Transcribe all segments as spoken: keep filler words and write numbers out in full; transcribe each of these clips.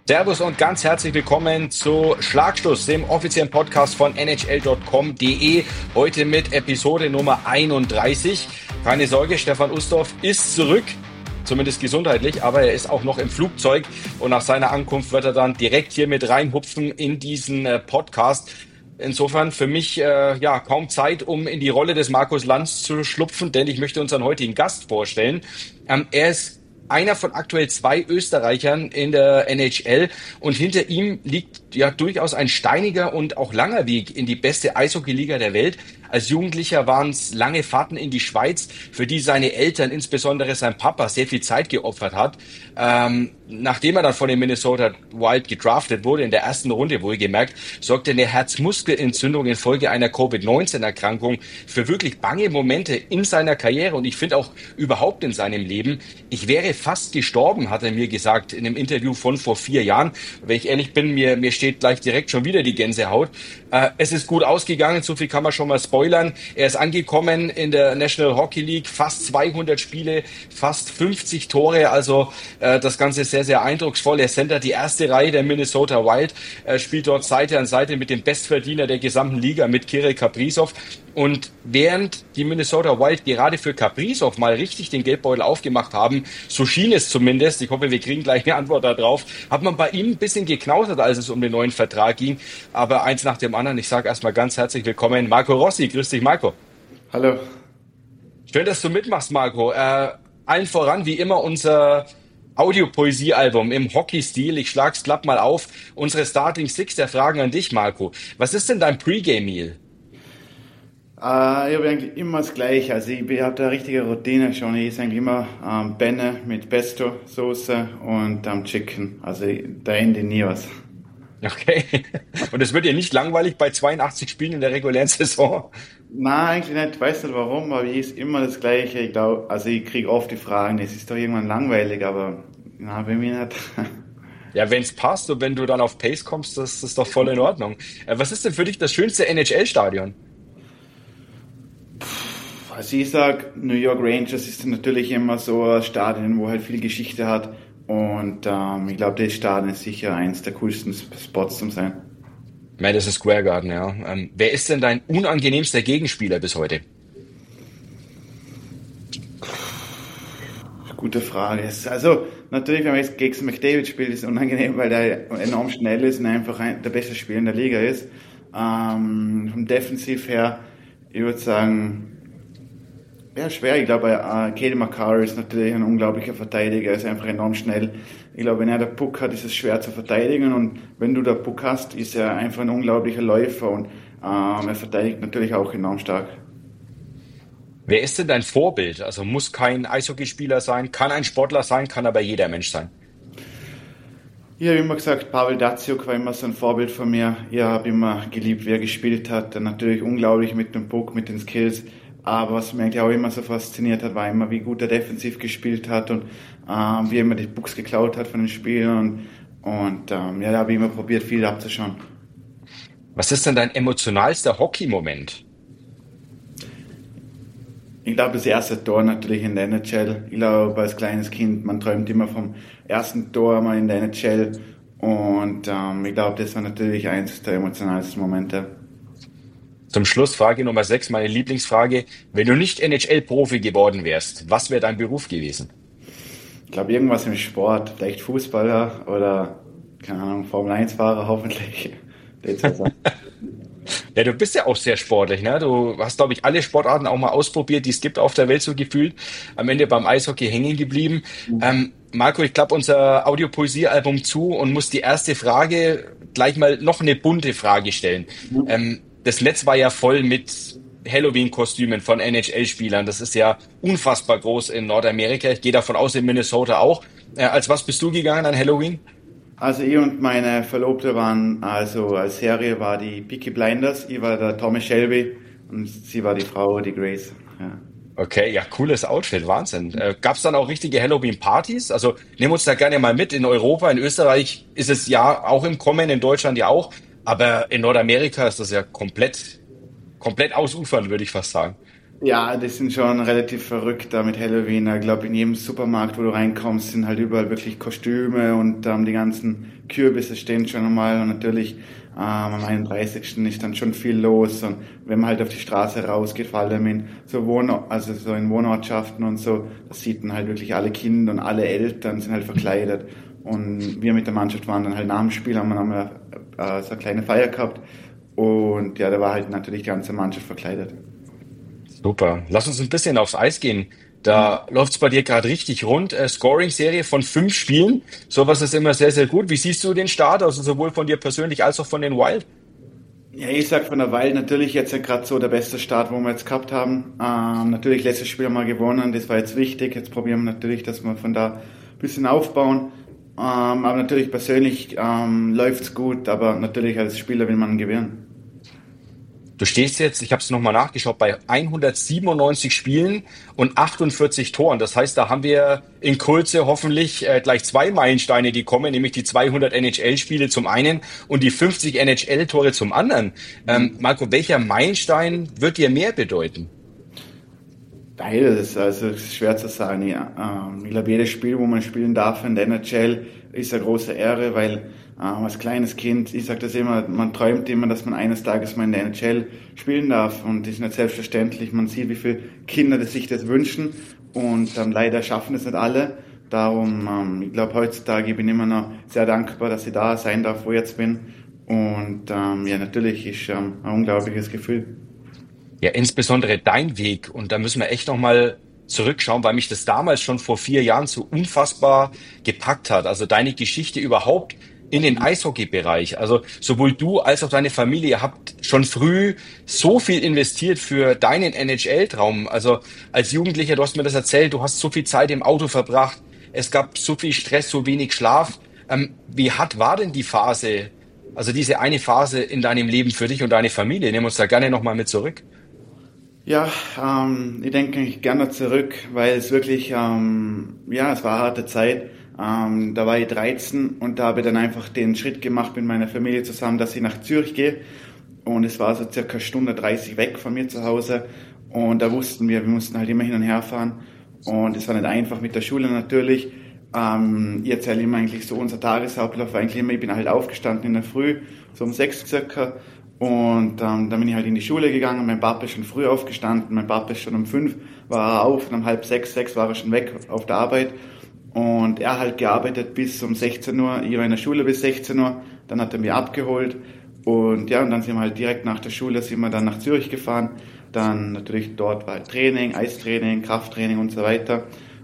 Servus und ganz herzlich willkommen zu Schlagstoß, dem offiziellen Podcast von N H L Punkt com Punkt de. Heute mit Episode Nummer einunddreißig. Keine Sorge, Stefan Ustorf ist zurück, zumindest gesundheitlich, aber er ist auch noch im Flugzeug und nach seiner Ankunft wird er dann direkt hier mit reinhupfen in diesen äh, Podcast. Insofern für mich äh, ja kaum Zeit, um in die Rolle des Markus Lanz zu schlupfen, denn ich möchte unseren heutigen Gast vorstellen. Ähm, er ist einer von aktuell zwei Österreichern in der N H L und hinter ihm liegt ja durchaus ein steiniger und auch langer Weg in die beste Eishockey-Liga der Welt. Als Jugendlicher waren es lange Fahrten in die Schweiz, für die seine Eltern, insbesondere sein Papa, sehr viel Zeit geopfert hat. Ähm, nachdem er dann von den Minnesota Wild gedraftet wurde, in der ersten Runde wohlgemerkt, sorgte eine Herzmuskelentzündung infolge einer Covid neunzehn Erkrankung für wirklich bange Momente in seiner Karriere und ich finde auch überhaupt in seinem Leben. Ich wäre fast gestorben, hat er mir gesagt in einem Interview von vor vier Jahren. Wenn ich ehrlich bin, mir, mir steht gleich direkt schon wieder die Gänsehaut. Äh, es ist gut ausgegangen, so viel kann man schon mal spoilern. Er ist angekommen in der National Hockey League, fast zweihundert Spiele, fast fünfzig Tore, also äh, das Ganze ist sehr, sehr eindrucksvoll. Er centert die erste Reihe der Minnesota Wild, äh, spielt dort Seite an Seite mit dem Bestverdiener der gesamten Liga, mit Kirill Kaprizov. Und während die Minnesota Wild gerade für Kaprizov mal richtig den Geldbeutel aufgemacht haben, so schien es zumindest, ich hoffe, wir kriegen gleich eine Antwort darauf, hat man bei ihm ein bisschen geknausert, als es um den neuen Vertrag ging. Aber eins nach dem anderen, ich sage erstmal ganz herzlich willkommen, Marco Rossi. Grüß dich, Marco. Hallo. Schön, dass du mitmachst, Marco. Äh, allen voran, wie immer, unser Audiopoesie-Album im Hockey-Stil. Ich schlag's glatt mal auf. Unsere Starting Six der Fragen an dich, Marco. Was ist denn dein Pre-Game-Meal? Äh, ich habe eigentlich immer das Gleiche. Also ich habe da eine richtige Routine schon. Ich esse eigentlich immer ähm, Benne mit Pesto-Soße und ähm, Chicken. Also ich, da ende ich nie was. Okay. Und es wird dir nicht langweilig bei zweiundachtzig Spielen in der regulären Saison? Nein, eigentlich nicht. Ich weiß nicht warum, aber ich esse immer das Gleiche. Ich glaube, also ich kriege oft die Fragen, es ist doch irgendwann langweilig, aber na, bei mir nicht. Ja, wenn es passt und wenn du dann auf Pace kommst, das ist doch voll in Ordnung. Äh, was ist denn für dich das schönste N H L-Stadion? Also ich sag, New York Rangers ist natürlich immer so ein Stadion, wo halt viel Geschichte hat. Und ähm, ich glaube, das Stadion ist sicher eins der coolsten Spots zum sein. Madison Square Garden, ja. Ähm, wer ist denn dein unangenehmster Gegenspieler bis heute? Gute Frage. Also natürlich, wenn man jetzt gegen McDavid spielt, ist es unangenehm, weil der enorm schnell ist und einfach ein, der beste Spieler in der Liga ist. Ähm, vom Defensiv her, ich würde sagen, ja, schwer. Ich glaube, äh, Cale Makar ist natürlich ein unglaublicher Verteidiger, er ist einfach enorm schnell. Ich glaube, wenn er den Puck hat, ist es schwer zu verteidigen und wenn du den Puck hast, ist er einfach ein unglaublicher Läufer und ähm, er verteidigt natürlich auch enorm stark. Wer ist denn dein Vorbild? Also muss kein Eishockeyspieler sein, kann ein Sportler sein, kann aber jeder Mensch sein. Ich habe immer gesagt, Pavel Datsyuk war immer so ein Vorbild von mir. Ich habe immer geliebt, wie er gespielt hat. Natürlich unglaublich mit dem Puck, mit den Skills. Aber was mich eigentlich auch immer so fasziniert hat, war immer, wie gut er defensiv gespielt hat und ähm, wie er immer die Pucks geklaut hat von den Spielern. Und, und ähm, ja, da habe ich immer probiert, viel abzuschauen. Was ist denn dein emotionalster Hockey-Moment? Ich glaube, das erste Tor natürlich in der N H L. Ich glaube, als kleines Kind, man träumt immer vom ersten Tor mal in der N H L. Und ähm, ich glaube, das war natürlich eins der emotionalsten Momente. Zum Schluss Frage Nummer sechs, meine Lieblingsfrage. Wenn du nicht N H L-Profi geworden wärst, was wäre dein Beruf gewesen? Ich glaube, irgendwas im Sport. Vielleicht Fußballer oder, keine Ahnung, Formel eins Fahrer hoffentlich. Ja, du bist ja auch sehr sportlich, ne? Du hast, glaube ich, alle Sportarten auch mal ausprobiert, die es gibt auf der Welt so gefühlt. Am Ende beim Eishockey hängen geblieben. Mhm. Ähm, Marco, ich klappe unser Audiopoesie-Album zu und muss die erste Frage gleich mal noch eine bunte Frage stellen. Mhm. Ähm, das Netz war ja voll mit Halloween-Kostümen von N H L-Spielern. Das ist ja unfassbar groß in Nordamerika. Ich gehe davon aus, in Minnesota auch. Äh, als was bist du gegangen an Halloween? Also ich und meine Verlobte waren, also als Serie war die Peaky Blinders, ich war der Tommy Shelby und sie war die Frau, die Grace. Ja. Okay, ja, cooles Outfit, Wahnsinn. Äh, Gab es dann auch richtige Halloween-Partys? Also nehmen uns da gerne mal mit. In Europa, in Österreich ist es ja auch im Kommen, in Deutschland ja auch. Aber in Nordamerika ist das ja komplett, komplett ausufernd, würde ich fast sagen. Ja, die sind schon relativ verrückt da mit Halloween. Ich glaube, in jedem Supermarkt, wo du reinkommst, sind halt überall wirklich Kostüme und ähm, die ganzen Kürbisse stehen schon einmal und natürlich ähm, am einunddreißigsten ist dann schon viel los und wenn man halt auf die Straße rausgeht, vor allem in so Wohn also so in Wohnortschaften und so, da sieht man halt wirklich alle Kinder und alle Eltern sind halt verkleidet und wir mit der Mannschaft waren dann halt nach dem Spiel, haben wir nochmal äh, so eine kleine Feier gehabt und ja, da war halt natürlich die ganze Mannschaft verkleidet. Super. Lass uns ein bisschen aufs Eis gehen. Da läuft's bei dir gerade richtig rund. Äh, Scoring-Serie von fünf Spielen. Sowas ist immer sehr, sehr gut. Wie siehst du den Start, also sowohl von dir persönlich als auch von den Wild? Ja, ich sag von der Wild natürlich jetzt ja gerade so der beste Start, wo wir jetzt gehabt haben. Ähm, natürlich letztes Spiel haben wir gewonnen, das war jetzt wichtig. Jetzt probieren wir natürlich, dass wir von da ein bisschen aufbauen. Ähm, aber natürlich persönlich ähm, läuft's gut, aber natürlich als Spieler will man gewinnen. Du stehst jetzt, ich habe es nochmal nachgeschaut, bei hundertsiebenundneunzig Spielen und achtundvierzig Toren. Das heißt, da haben wir in Kürze hoffentlich äh, gleich zwei Meilensteine, die kommen, nämlich die zweihundert N H L-Spiele zum einen und die fünfzig N H L-Tore zum anderen. Ähm, Marco, welcher Meilenstein wird dir mehr bedeuten? Beides, also es ist schwer zu sagen. Ja. Ähm, ich glaube, jedes Spiel, wo man spielen darf in der N H L, ist eine große Ehre, weil ähm, als kleines Kind, ich sage das immer, man träumt immer, dass man eines Tages mal in der N H L spielen darf und das ist nicht selbstverständlich. Man sieht, wie viele Kinder das sich das wünschen und ähm, leider schaffen es nicht alle. Darum, ähm, ich glaube, heutzutage bin ich immer noch sehr dankbar, dass ich da sein darf, wo ich jetzt bin. Und ähm, ja, natürlich ist ähm, ein unglaubliches Gefühl. Ja, insbesondere dein Weg. Und da müssen wir echt nochmal zurückschauen, weil mich das damals schon vor vier Jahren so unfassbar gepackt hat. Also deine Geschichte überhaupt in den Eishockey-Bereich. Also sowohl du als auch deine Familie habt schon früh so viel investiert für deinen N H L-Traum. Also als Jugendlicher, du hast mir das erzählt, du hast so viel Zeit im Auto verbracht. Es gab so viel Stress, so wenig Schlaf. Ähm, wie hart war denn die Phase, also diese eine Phase in deinem Leben für dich und deine Familie? Nimm uns da gerne nochmal mit zurück. Ja, ähm, ich denke ich gerne zurück, weil es wirklich, ähm, ja, es war eine harte Zeit. Ähm, da war ich dreizehn und da habe ich dann einfach den Schritt gemacht mit meiner Familie zusammen, dass ich nach Zürich gehe. Und es war so circa eine Stunde dreißig weg von mir zu Hause. Und da wussten wir, wir mussten halt immer hin und her fahren. Und es war nicht einfach mit der Schule natürlich. Ähm, ich erzähle immer eigentlich so unser Tagesablauf, eigentlich immer, ich bin halt aufgestanden in der Früh, so um sechs circa. Und ähm, dann bin ich halt in die Schule gegangen. Mein Papa ist schon früh aufgestanden. Mein Papa ist schon um fünf, war er auf. Und um halb sechs, sechs war er schon weg auf der Arbeit. Und er hat halt gearbeitet bis um sechzehn Uhr. Ich war in der Schule bis sechzehn Uhr. Dann hat er mich abgeholt. Und ja, und dann sind wir halt direkt nach der Schule sind wir dann nach Zürich gefahren. Dann natürlich dort war halt Training, Eistraining, Krafttraining und so weiter.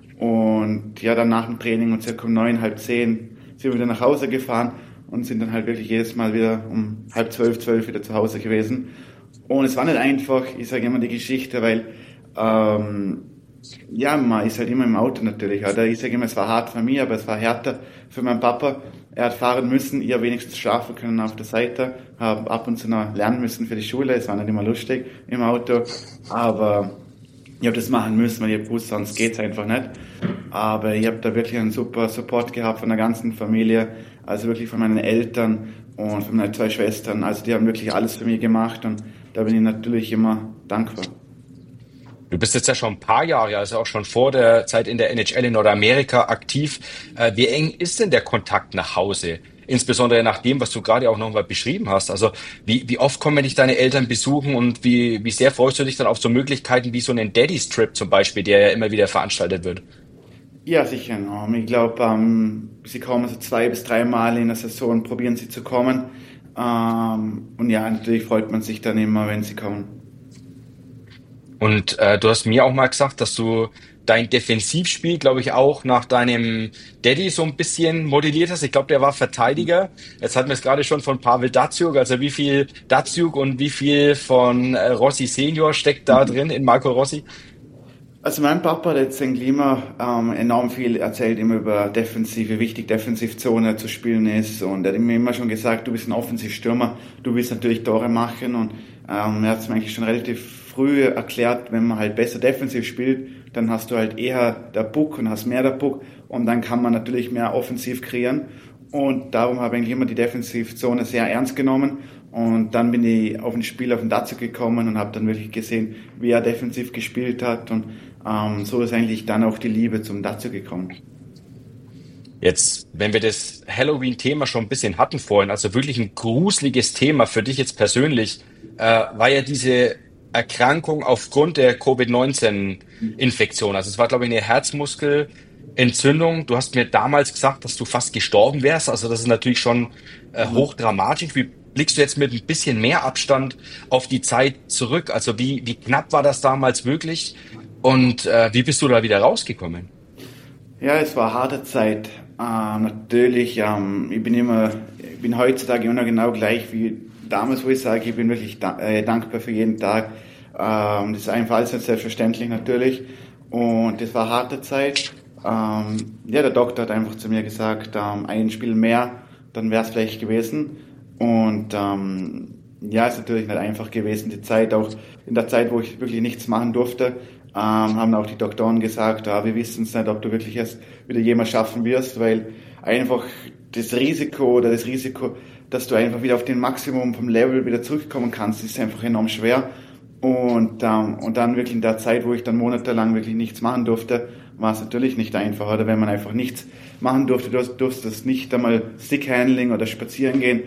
Und ja, dann nach dem Training um circa um neun, halb zehn sind wir wieder nach Hause gefahren und sind dann halt wirklich jedes Mal wieder um halb zwölf, zwölf wieder zu Hause gewesen. Und es war nicht einfach, ich sage immer die Geschichte, weil ähm, ja, man ist halt immer im Auto natürlich. Oder? Ich sage immer, es war hart für mich, aber es war härter für meinen Papa. Er hat fahren müssen, ich habe wenigstens schlafen können auf der Seite, habe ab und zu noch lernen müssen für die Schule. Es war nicht immer lustig im Auto, aber ich habe das machen müssen, weil ich hab gewusst, sonst geht's einfach nicht. Aber ich habe da wirklich einen super Support gehabt von der ganzen Familie, also wirklich von meinen Eltern und von meinen zwei Schwestern. Also die haben wirklich alles für mich gemacht und da bin ich natürlich immer dankbar. Du bist jetzt ja schon ein paar Jahre, also auch schon vor der Zeit in der N H L in Nordamerika aktiv. Äh, wie eng ist denn der Kontakt nach Hause? Insbesondere nach dem, was du gerade auch nochmal beschrieben hast. Also wie, wie oft kommen dich deine Eltern besuchen und wie, wie sehr freust du dich dann auf so Möglichkeiten wie so einen Daddy's Trip zum Beispiel, der ja immer wieder veranstaltet wird? Ja, sicher enorm. Ich glaube, ähm, sie kommen so zwei bis drei Mal in der Saison, probieren sie zu kommen. Ähm, und ja, natürlich freut man sich dann immer, wenn sie kommen. Und äh, du hast mir auch mal gesagt, dass du dein Defensivspiel, glaube ich, auch nach deinem Daddy so ein bisschen modelliert hast. Ich glaube, der war Verteidiger. Jetzt hatten wir es gerade schon von Pavel Datsyuk. Also wie viel Datsyuk und wie viel von äh, Rossi Senior steckt da drin in Marco Rossi? Also mein Papa hat jetzt eigentlich immer ähm, enorm viel erzählt, immer über Defensive, wie wichtig Defensivzone zu spielen ist. Und er hat mir immer schon gesagt, du bist ein Offensivstürmer, du willst natürlich Tore machen. Und ähm, er hat es mir eigentlich schon relativ früh erklärt, wenn man halt besser defensiv spielt, dann hast du halt eher der Puck und hast mehr der Puck und dann kann man natürlich mehr offensiv kreieren. Und darum habe ich eigentlich immer die Defensivzone sehr ernst genommen Und dann bin ich auf ein Spiel auf den Dazu gekommen und habe dann wirklich gesehen, wie er defensiv gespielt hat. Und ähm, so ist eigentlich dann auch die Liebe zum Dazu gekommen. Jetzt, wenn wir das Halloween-Thema schon ein bisschen hatten vorhin, also wirklich ein gruseliges Thema für dich jetzt persönlich, äh, war ja diese Erkrankung aufgrund der Covid neunzehn Infektion. Also es war, glaube ich, eine Herzmuskelentzündung. Du hast mir damals gesagt, dass du fast gestorben wärst. Also das ist natürlich schon äh, hochdramatisch. Wie blickst du jetzt mit ein bisschen mehr Abstand auf die Zeit zurück? Also wie, wie knapp war das damals wirklich? Und äh, wie bist du da wieder rausgekommen? Ja, es war eine harte Zeit. Äh, natürlich, ähm, ich bin immer, ich bin heutzutage immer genau gleich wie damals, wo ich sage, ich bin wirklich da, äh, dankbar für jeden Tag. Ähm, das ist einfach alles nicht selbstverständlich natürlich. Und das war eine harte Zeit. Ähm, ja, der Doktor hat einfach zu mir gesagt, ähm, ein Spiel mehr, dann wäre es vielleicht gewesen. Und ähm, ja, ist natürlich nicht einfach gewesen, die Zeit, auch in der Zeit, wo ich wirklich nichts machen durfte. Ähm, haben auch die Doktoren gesagt, ah, wir wissen es nicht, ob du wirklich erst wieder jemals schaffen wirst, weil einfach das Risiko oder das Risiko, dass du einfach wieder auf den Maximum vom Level wieder zurückkommen kannst, ist einfach enorm schwer. Und, ähm, und dann wirklich in der Zeit, wo ich dann monatelang wirklich nichts machen durfte, war es natürlich nicht einfach. Oder wenn man einfach nichts machen durfte, du durftest nicht einmal Stickhandling oder spazieren gehen.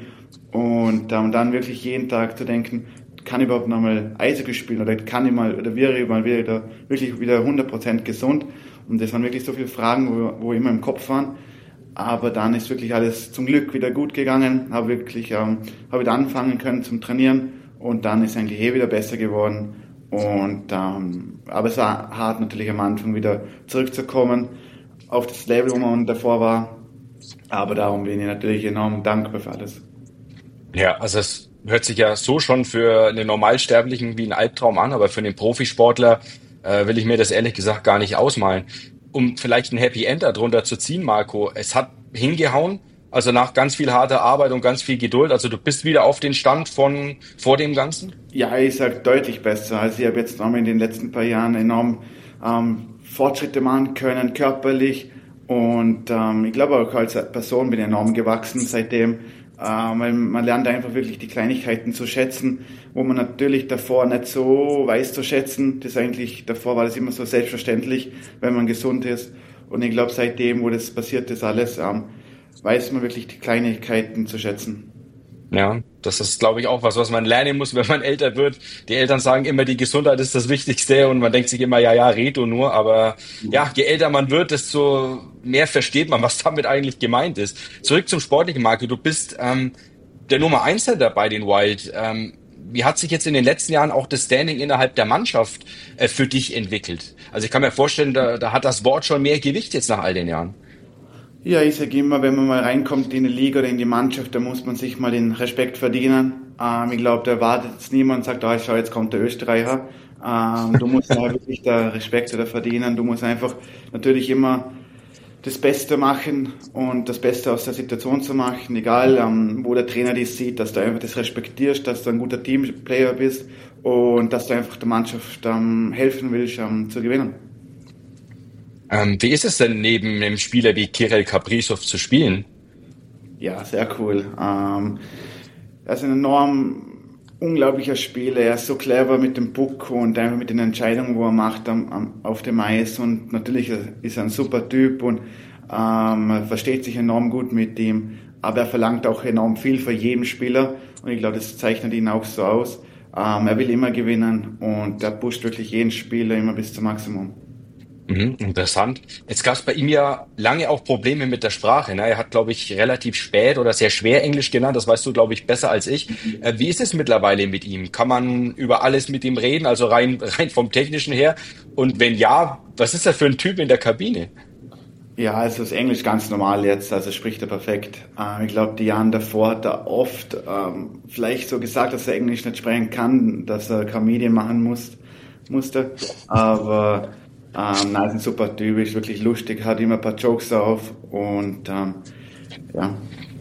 Und ähm, dann wirklich jeden Tag zu denken, kann ich überhaupt nochmal Eishockey spielen oder kann ich mal, oder wäre ich mal wieder, wirklich wieder hundert Prozent gesund. Und das waren wirklich so viele Fragen, wo, wo immer im Kopf waren. Aber dann ist wirklich alles zum Glück wieder gut gegangen, habe wirklich, ähm, habe wieder anfangen können zum Trainieren und dann ist eigentlich eh wieder besser geworden. Und, ähm, aber es war hart natürlich am Anfang wieder zurückzukommen auf das Level, wo man davor war. Aber darum bin ich natürlich enorm dankbar für alles. Ja, also es hört sich ja so schon für einen Normalsterblichen wie ein Albtraum an, aber für einen Profisportler äh, will ich mir das ehrlich gesagt gar nicht ausmalen. Um vielleicht ein Happy End darunter zu ziehen, Marco, es hat hingehauen, also nach ganz viel harter Arbeit und ganz viel Geduld, also du bist wieder auf den Stand von vor dem Ganzen? Ja, ich sag deutlich besser. Also ich habe jetzt nochmal in den letzten paar Jahren enorm ähm, Fortschritte machen können, körperlich und ähm, ich glaube auch als Person bin ich enorm gewachsen seitdem. Ähm, man lernt einfach wirklich die Kleinigkeiten zu schätzen, wo man natürlich davor nicht so weiß zu schätzen. Das eigentlich, davor war das immer so selbstverständlich, wenn man gesund ist. Und ich glaube, seitdem, wo das passiert ist alles, ähm, weiß man wirklich die Kleinigkeiten zu schätzen. Ja, das ist, glaube ich, auch was, was man lernen muss, wenn man älter wird. Die Eltern sagen immer, die Gesundheit ist das Wichtigste und man denkt sich immer, ja, ja, red du nur. Aber ja, je älter man wird, desto mehr versteht man, was damit eigentlich gemeint ist. Zurück zum sportlichen, Marco. Du bist ähm, der Nummer eins da bei den Wild. Ähm, wie hat sich jetzt in den letzten Jahren auch das Standing innerhalb der Mannschaft äh, für dich entwickelt? Also ich kann mir vorstellen, da, da hat das Wort schon mehr Gewicht jetzt nach all den Jahren. Ja, ich sage immer, wenn man mal reinkommt in die Liga oder in die Mannschaft, da muss man sich mal den Respekt verdienen. Ähm, ich glaube, da erwartet jetzt niemand und sagt, oh, schau, jetzt kommt der Österreicher. Ähm, du musst ja wirklich da Respekt oder verdienen. Du musst einfach natürlich immer das Beste machen und das Beste aus der Situation zu machen, egal ähm, wo der Trainer dich sieht, dass du einfach das respektierst, dass du ein guter Teamplayer bist und dass du einfach der Mannschaft ähm, helfen willst, ähm, zu gewinnen. Ähm, wie ist es denn, neben einem Spieler wie Kirill Kaprizov zu spielen? Ja, sehr cool. Ähm, er ist ein enorm unglaublicher Spieler. Er ist so clever mit dem Puck und einfach mit den Entscheidungen, wo er macht am, am, auf dem Eis. Und natürlich ist er ein super Typ und ähm, versteht sich enorm gut mit ihm. Aber er verlangt auch enorm viel für jeden Spieler. Und ich glaube, das zeichnet ihn auch so aus. Ähm, er will immer gewinnen und er pusht wirklich jeden Spieler immer bis zum Maximum. Mhm, interessant. Jetzt gab es bei ihm ja lange auch Probleme mit der Sprache. Ne? Er hat, glaube ich, relativ spät oder sehr schwer Englisch gelernt. Das weißt du, glaube ich, besser als ich. Äh, wie ist es mittlerweile mit ihm? Kann man über alles mit ihm reden, also rein, rein vom Technischen her? Und wenn ja, was ist er für ein Typ in der Kabine? Ja, also das Englisch ganz normal jetzt, also spricht er perfekt. Ähm, ich glaube, die Jahre davor hat er oft ähm, vielleicht so gesagt, dass er Englisch nicht sprechen kann, dass er Comedian machen muss, musste. Aber Ähm, nein, ist ein super Typ, ist wirklich lustig, hat immer ein paar Jokes auf und ähm, ja.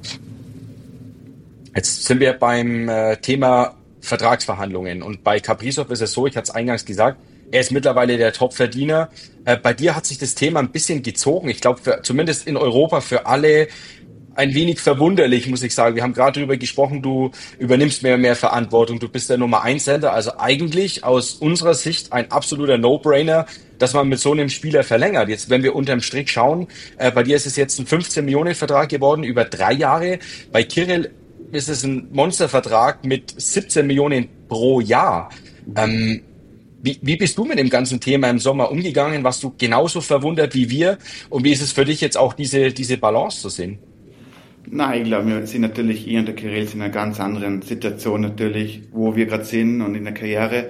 Jetzt sind wir beim äh, Thema Vertragsverhandlungen und bei Kaprizov ist es so, ich hatte es eingangs gesagt, er ist mittlerweile der Top-Verdiener. Äh, bei dir hat sich das Thema ein bisschen gezogen, ich glaube zumindest in Europa für alle ein wenig verwunderlich, muss ich sagen. Wir haben gerade darüber gesprochen, du übernimmst mehr und mehr Verantwortung. Du bist der Nummer eins Center. Also eigentlich aus unserer Sicht ein absoluter No-Brainer, dass man mit so einem Spieler verlängert. Jetzt, wenn wir unterm Strich schauen, äh, bei dir ist es jetzt ein fünfzehn Millionen Vertrag geworden über drei Jahre. Bei Kirill ist es ein Monstervertrag mit siebzehn Millionen pro Jahr. Ähm, Wie, wie bist du mit dem ganzen Thema im Sommer umgegangen? Warst du genauso verwundert wie wir? Und wie ist es für dich jetzt auch diese, diese Balance zu sehen? Nein, ich glaube, wir sind natürlich, ich und der Kirill sind in einer ganz anderen Situation natürlich, wo wir gerade sind und in der Karriere.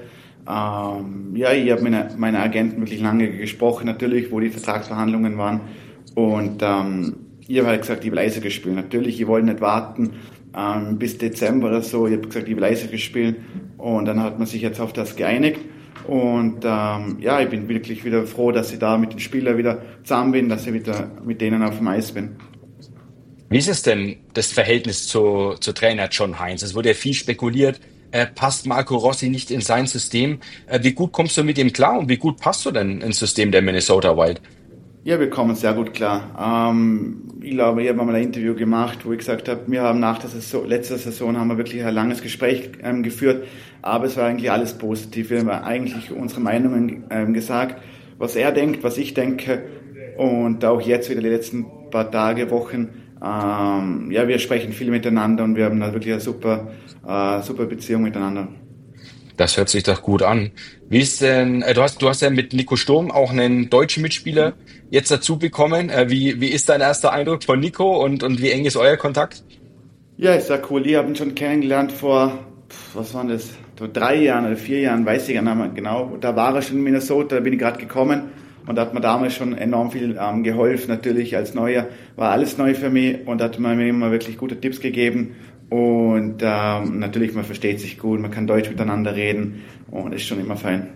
Ähm, ja, ich habe mit meine, meine Agenten wirklich lange gesprochen natürlich, wo die Vertragsverhandlungen waren. Und ähm, ich habe halt gesagt, ich will Eishockey spielen. Natürlich, ich wollte nicht warten ähm, bis Dezember oder so. Ich habe gesagt, ich will Eishockey spielen. Und dann hat man sich jetzt auf das geeinigt. Und ähm, ja, ich bin wirklich wieder froh, dass ich da mit den Spielern wieder zusammen bin, dass ich wieder mit denen auf dem Eis bin. Wie ist es denn, das Verhältnis zu, zu Trainer John Hines? Es wurde ja viel spekuliert, äh, passt Marco Rossi nicht in sein System? Äh, wie gut kommst du mit ihm klar und wie gut passt du denn ins System der Minnesota Wild? Ja, wir kommen sehr gut klar. Ähm, ich glaube, ich habe mal ein Interview gemacht, wo ich gesagt habe, wir haben nach der Saison, letzter Saison haben wir wirklich ein langes Gespräch ähm, geführt, aber es war eigentlich alles positiv. Wir haben eigentlich unsere Meinungen ähm, gesagt, was er denkt, was ich denke, und auch jetzt wieder die letzten paar Tage, Wochen, ähm, ja, wir sprechen viel miteinander und wir haben da wirklich eine super, äh, super Beziehung miteinander. Das hört sich doch gut an. Wie ist denn, äh, du hast, du hast ja mit Nico Sturm auch einen deutschen Mitspieler jetzt dazu bekommen. Äh, wie, wie ist dein erster Eindruck von Nico und, und wie eng ist euer Kontakt? Ja, ist sehr cool. Ich habe ihn schon kennengelernt vor, was waren das, vor drei Jahren oder vier Jahren, weiß ich gar nicht mehr genau. Da war er schon in Minnesota, da bin ich gerade gekommen und da hat mir damals schon enorm viel ähm, geholfen. Natürlich als Neuer war alles neu für mich und hat mir immer wirklich gute Tipps gegeben. Und ähm, natürlich, man versteht sich gut, man kann Deutsch miteinander reden und ist schon immer fein.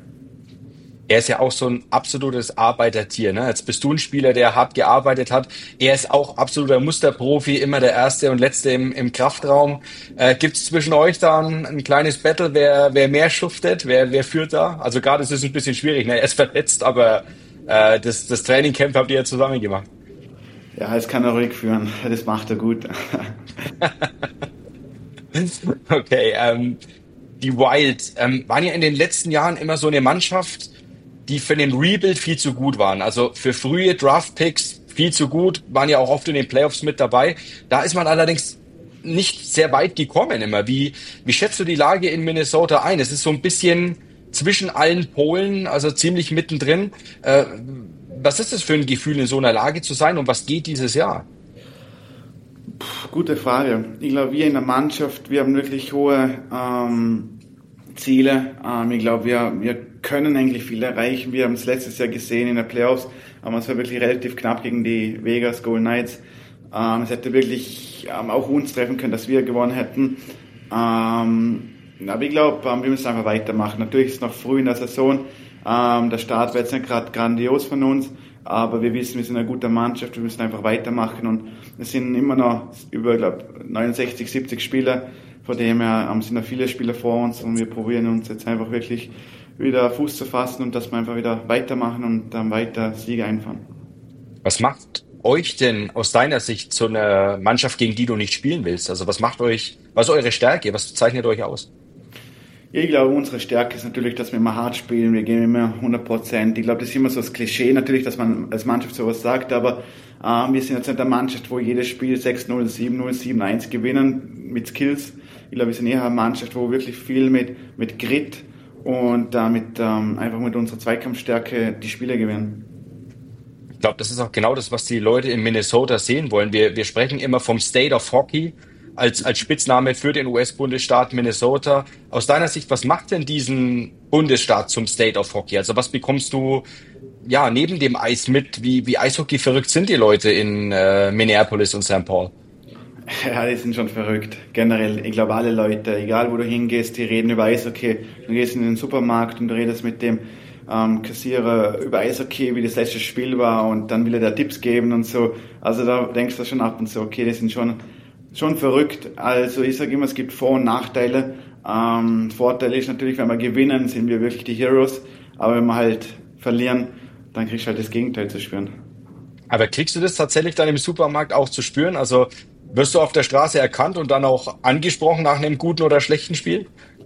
Er ist ja auch so ein absolutes Arbeitertier, ne? Jetzt bist du ein Spieler, der hart gearbeitet hat. Er ist auch absoluter Musterprofi, immer der Erste und Letzte im, im Kraftraum. Äh, Gibt es zwischen euch da ein, ein kleines Battle, wer, wer mehr schuftet, wer, wer führt da? Also gerade ist es ein bisschen schwierig, ne? Er ist verletzt, aber äh, das, das Trainingcamp habt ihr ja zusammen gemacht. Ja, das kann er ruhig führen, das macht er gut. Okay, ähm, die Wild ähm, waren ja in den letzten Jahren immer so eine Mannschaft, die für den Rebuild viel zu gut waren. Also für frühe Draft-Picks viel zu gut, waren ja auch oft in den Playoffs mit dabei. Da ist man allerdings nicht sehr weit gekommen immer. Wie, wie schätzt du die Lage in Minnesota ein? Es ist so ein bisschen zwischen allen Polen, also ziemlich mittendrin. Äh, was ist das für ein Gefühl, in so einer Lage zu sein und was geht dieses Jahr? Puh, gute Frage. Ich glaube, wir in der Mannschaft, wir haben wirklich hohe ähm, Ziele. Ähm, ich glaube, wir, wir können eigentlich viel erreichen. Wir haben es letztes Jahr gesehen in den Playoffs, aber es war wirklich relativ knapp gegen die Vegas Golden Knights. Ähm, es hätte wirklich ähm, auch uns treffen können, dass wir gewonnen hätten. Ähm, aber ich glaube, ähm, wir müssen einfach weitermachen. Natürlich ist es noch früh in der Saison. Ähm, der Start war jetzt nicht gerade grandios von uns, aber wir wissen, wir sind eine gute Mannschaft, wir müssen einfach weitermachen und es sind immer noch über, glaube neunundsechzig, siebzig Spieler, von dem her ähm, sind noch viele Spieler vor uns und wir probieren uns jetzt einfach wirklich wieder Fuß zu fassen und dass wir einfach wieder weitermachen und dann weiter Siege einfahren. Was macht euch denn aus deiner Sicht zu einer Mannschaft, gegen die du nicht spielen willst? Also was macht euch, was ist eure Stärke? Was zeichnet euch aus? Ich glaube, unsere Stärke ist natürlich, dass wir immer hart spielen, wir geben immer hundert Prozent. Ich glaube, das ist immer so das Klischee natürlich, dass man als Mannschaft sowas sagt, aber äh, wir sind jetzt nicht eine Mannschaft, wo jedes Spiel sechs null, sieben null, sieben eins gewinnen mit Skills. Ich glaube, wir sind eher eine Mannschaft, wo wirklich viel mit, mit Grit und damit ähm, einfach mit unserer Zweikampfstärke die Spiele gewinnen. Ich glaube, das ist auch genau das, was die Leute in Minnesota sehen wollen. Wir, wir sprechen immer vom State of Hockey als, als Spitzname für den U S-Bundesstaat Minnesota. Aus deiner Sicht, was macht denn diesen Bundesstaat zum State of Hockey? Also was bekommst du ja neben dem Eis mit? Wie, wie Eishockey verrückt sind die Leute in äh, Minneapolis und Sankt Paul? Ja, die sind schon verrückt. Generell, ich glaube, alle Leute, egal wo du hingehst, die reden über Eishockey. Du gehst in den Supermarkt und du redest mit dem ähm, Kassierer über Eishockey, wie das letzte Spiel war und dann will er dir Tipps geben und so. Also da denkst du schon ab und zu, okay, die sind schon, schon verrückt. Also ich sage immer, es gibt Vor- und Nachteile. Ähm, Vorteil ist natürlich, wenn wir gewinnen, sind wir wirklich die Heroes. Aber wenn wir halt verlieren, dann kriegst du halt das Gegenteil zu spüren. Aber kriegst du das tatsächlich dann im Supermarkt auch zu spüren? Also Wirst du auf der Straße erkannt und dann auch angesprochen nach einem guten oder schlechten Spiel?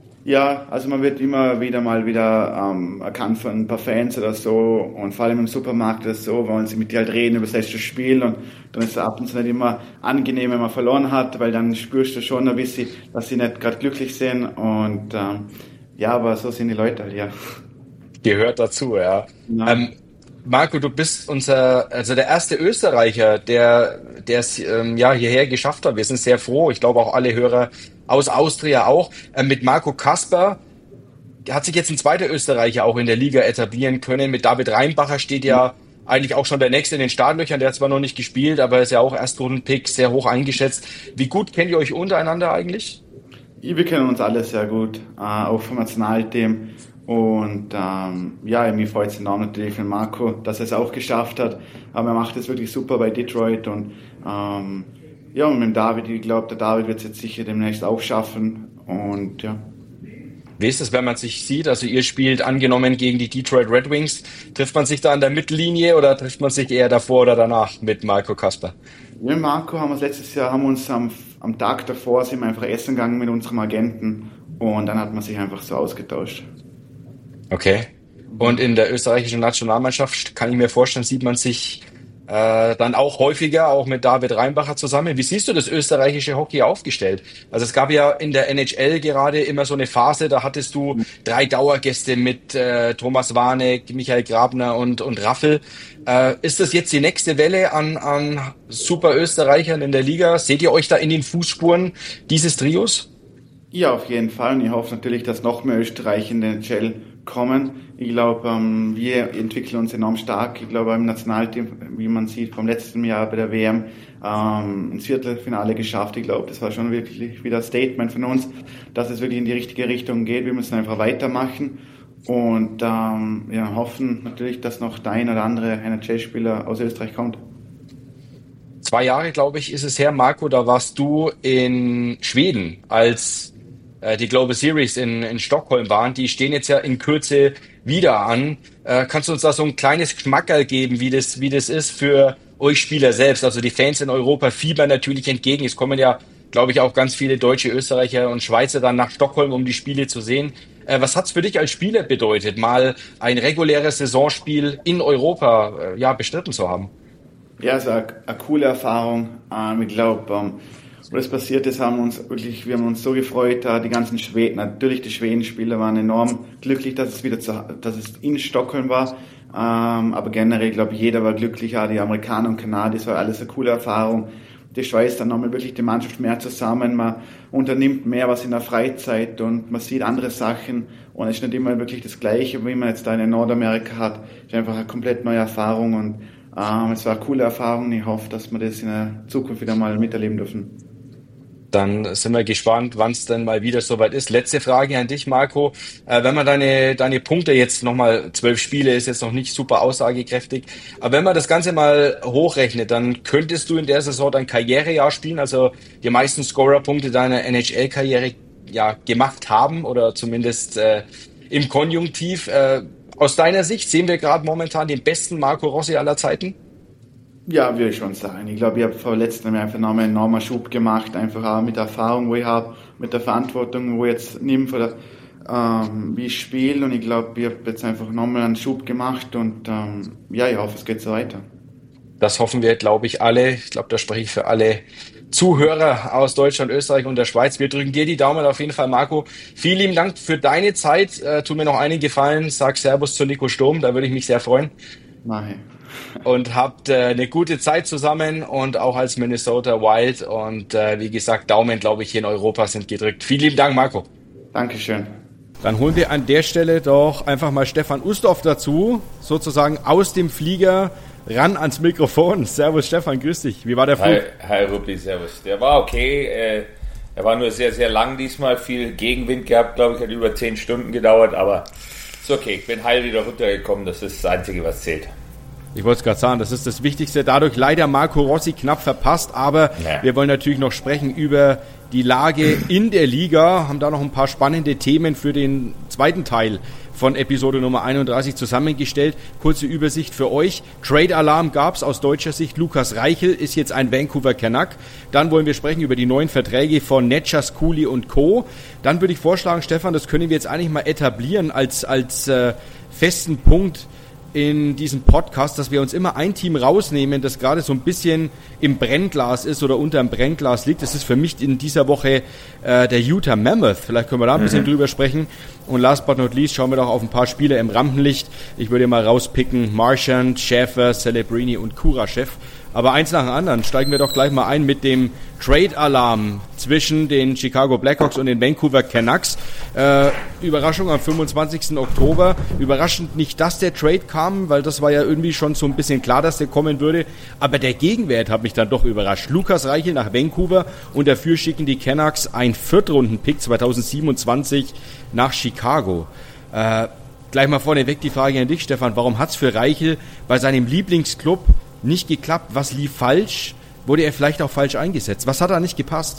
Ja, also man wird immer wieder mal wieder ähm, erkannt von ein paar Fans oder so und vor allem im Supermarkt oder so, weil sie mit dir halt reden über das letzte Spiel und dann ist es ab und zu nicht immer angenehm, wenn man verloren hat, weil dann spürst du schon ein bisschen, dass sie nicht gerade glücklich sind und ähm, ja, aber so sind die Leute halt, ja. Gehört dazu, ja. Ja. Ähm, Marco, du bist unser, also der erste Österreicher, der der es ähm, ja hierher geschafft hat. Wir sind sehr froh. Ich glaube auch alle Hörer aus Austria auch. Ähm, mit Marco Kasper hat sich jetzt ein zweiter Österreicher auch in der Liga etablieren können. Mit David Reinbacher steht ja eigentlich auch schon der Nächste in den Startlöchern. Der hat zwar noch nicht gespielt, aber ist ja auch Erstrundenpick, sehr hoch eingeschätzt. Wie gut kennt ihr euch untereinander eigentlich? Wir kennen uns alle sehr gut, äh, auch vom Nationalteam. Und ähm, ja, mir freut es enorm natürlich für Marco, dass er es auch geschafft hat. Aber er macht es wirklich super bei Detroit. Und ähm, ja, und mit dem David, ich glaube, der David wird es jetzt sicher demnächst auch schaffen. Und ja. Wie ist es, wenn man sich sieht? Also ihr spielt angenommen gegen die Detroit Red Wings. Trifft man sich da an der Mittellinie oder trifft man sich eher davor oder danach mit Marco Kasper? Wir mit Marco haben uns letztes Jahr, haben uns am, am Tag davor sind wir einfach essen gegangen mit unserem Agenten. Und dann hat man sich einfach so ausgetauscht. Okay. Und in der österreichischen Nationalmannschaft kann ich mir vorstellen, sieht man sich äh, dann auch häufiger, auch mit David Reinbacher zusammen. Wie siehst du das österreichische Hockey aufgestellt? Also es gab ja in der N H L gerade immer so eine Phase, da hattest du drei Dauergäste mit äh, Thomas Warneck, Michael Grabner und, und Raffel. Äh, ist das jetzt die nächste Welle an, an super Österreichern in der Liga? Seht ihr euch da in den Fußspuren dieses Trios? Ja, auf jeden Fall. Und ich hoffe natürlich, dass noch mehr Österreicher in den N H L kommen. Ich glaube, ähm, wir entwickeln uns enorm stark. Ich glaube, im Nationalteam, wie man sieht, vom letzten Jahr bei der W M ähm, ins Viertelfinale geschafft. Ich glaube, das war schon wirklich wieder ein Statement von uns, dass es wirklich in die richtige Richtung geht. Wir müssen einfach weitermachen und ähm, ja, hoffen natürlich, dass noch der ein oder andere N H L-Spieler aus Österreich kommt. Zwei Jahre, glaube ich, ist es her, Marco, da warst du in Schweden, als äh, die Global Series in, in Stockholm waren. Die stehen jetzt ja in Kürze wieder an. Äh, kannst du uns da so ein kleines Geschmackerl geben, wie das, wie das ist für euch Spieler selbst? Also die Fans in Europa fiebern natürlich entgegen. Es kommen ja, glaube ich, auch ganz viele Deutsche, Österreicher und Schweizer dann nach Stockholm, um die Spiele zu sehen. Äh, was hat's für dich als Spieler bedeutet, mal ein reguläres Saisonspiel in Europa äh, ja, bestritten zu haben? Ja, es war eine, eine coole Erfahrung. Ähm, ich glaube, ähm, wo das passiert ist, haben wir uns wirklich, wir haben uns so gefreut, da die ganzen Schweden, natürlich die Schwedenspieler waren enorm glücklich, dass es wieder zu, dass es in Stockholm war. Ähm, aber generell, glaube ich, jeder war glücklich, auch die Amerikaner und Kanadier, es war alles eine coole Erfahrung. Die Schweiz, dann nochmal wirklich die Mannschaft mehr zusammen, man unternimmt mehr was in der Freizeit und man sieht andere Sachen und es ist nicht immer wirklich das Gleiche, wie man jetzt da in Nordamerika hat. Es ist einfach eine komplett neue Erfahrung und ähm, es war eine coole Erfahrung. Ich hoffe, dass wir das in der Zukunft wieder mal miterleben dürfen. Dann sind wir gespannt, wann es denn mal wieder soweit ist. Letzte Frage an dich, Marco. Äh, wenn man deine, deine Punkte jetzt nochmal, zwölf Spiele ist jetzt noch nicht super aussagekräftig, aber wenn man das Ganze mal hochrechnet, dann könntest du in der Saison dein Karrierejahr spielen, also die meisten Scorerpunkte deiner N H L-Karriere ja, gemacht haben oder zumindest äh, im Konjunktiv. Äh, aus deiner Sicht sehen wir gerade momentan den besten Marco Rossi aller Zeiten? Ja, würde ich schon sagen. Ich glaube, ich habe vor letztem Jahr einfach nochmal einen enormen Schub gemacht, einfach auch mit der Erfahrung, wo ich habe, mit der Verantwortung, wo ich jetzt nehme, für der, ähm, wie ich spiele. Und ich glaube, ich habe jetzt einfach nochmal einen Schub gemacht und ähm, ja, ich hoffe, es geht so weiter. Das hoffen wir, glaube ich, alle. Ich glaube, da spreche ich für alle Zuhörer aus Deutschland, Österreich und der Schweiz. Wir drücken dir die Daumen auf jeden Fall, Marco. Vielen lieben Dank für deine Zeit. Äh, tu mir noch einen Gefallen. Sag Servus zu Nico Sturm, da würde ich mich sehr freuen. Nein. Und habt äh, eine gute Zeit zusammen und auch als Minnesota Wild. Und äh, wie gesagt, Daumen, glaube ich, hier in Europa sind gedrückt. Vielen lieben Dank, Marco. Dankeschön. Dann holen wir an der Stelle doch einfach mal Stefan Ustorf dazu, sozusagen aus dem Flieger ran ans Mikrofon. Servus Stefan, grüß dich. Wie war der Flug? Hi, hi Rubli, servus. Der war okay. Äh, er war nur sehr, sehr lang diesmal. Viel Gegenwind gehabt, glaube ich, hat über zehn Stunden gedauert. Aber ist okay. Ich bin heil wieder runtergekommen. Das ist das Einzige, was zählt. Ich wollte es gerade sagen, das ist das Wichtigste. Dadurch leider Marco Rossi knapp verpasst, aber ja. wir wollen natürlich noch sprechen über die Lage in der Liga, haben da noch ein paar spannende Themen für den zweiten Teil von Episode Nummer einunddreißig zusammengestellt. Kurze Übersicht für euch. Trade-Alarm gab es aus deutscher Sicht. Lukas Reichel ist jetzt ein Vancouver Canuck. Dann wollen wir sprechen über die neuen Verträge von Netschas, Cooley und Co. Dann würde ich vorschlagen, Stefan, das können wir jetzt eigentlich mal etablieren als, als äh, festen Punkt in diesem Podcast, dass wir uns immer ein Team rausnehmen, das gerade so ein bisschen im Brennglas ist oder unter dem Brennglas liegt. Das ist für mich in dieser Woche äh, der Utah Mammoth. Vielleicht können wir da ein bisschen mhm. drüber sprechen. Und last but not least schauen wir doch auf ein paar Spieler im Rampenlicht. Ich würde mal rauspicken, Marchand, Schäfer, Celebrini und Kurashev. Aber eins nach dem anderen, steigen wir doch gleich mal ein mit dem Trade-Alarm zwischen den Chicago Blackhawks und den Vancouver Canucks. Äh, Überraschung am fünfundzwanzigsten Oktober. Überraschend nicht, dass der Trade kam, weil das war ja irgendwie schon so ein bisschen klar, dass der kommen würde. Aber der Gegenwert hat mich dann doch überrascht. Lukas Reichel nach Vancouver und dafür schicken die Canucks ein Viertrunden-Pick zweitausendsiebenundzwanzig nach Chicago. Äh, gleich mal vorneweg die Frage an dich, Stefan. Warum hat's für Reichel bei seinem Lieblingsclub nicht geklappt? Was lief falsch? Wurde er vielleicht auch falsch eingesetzt? Was hat da nicht gepasst?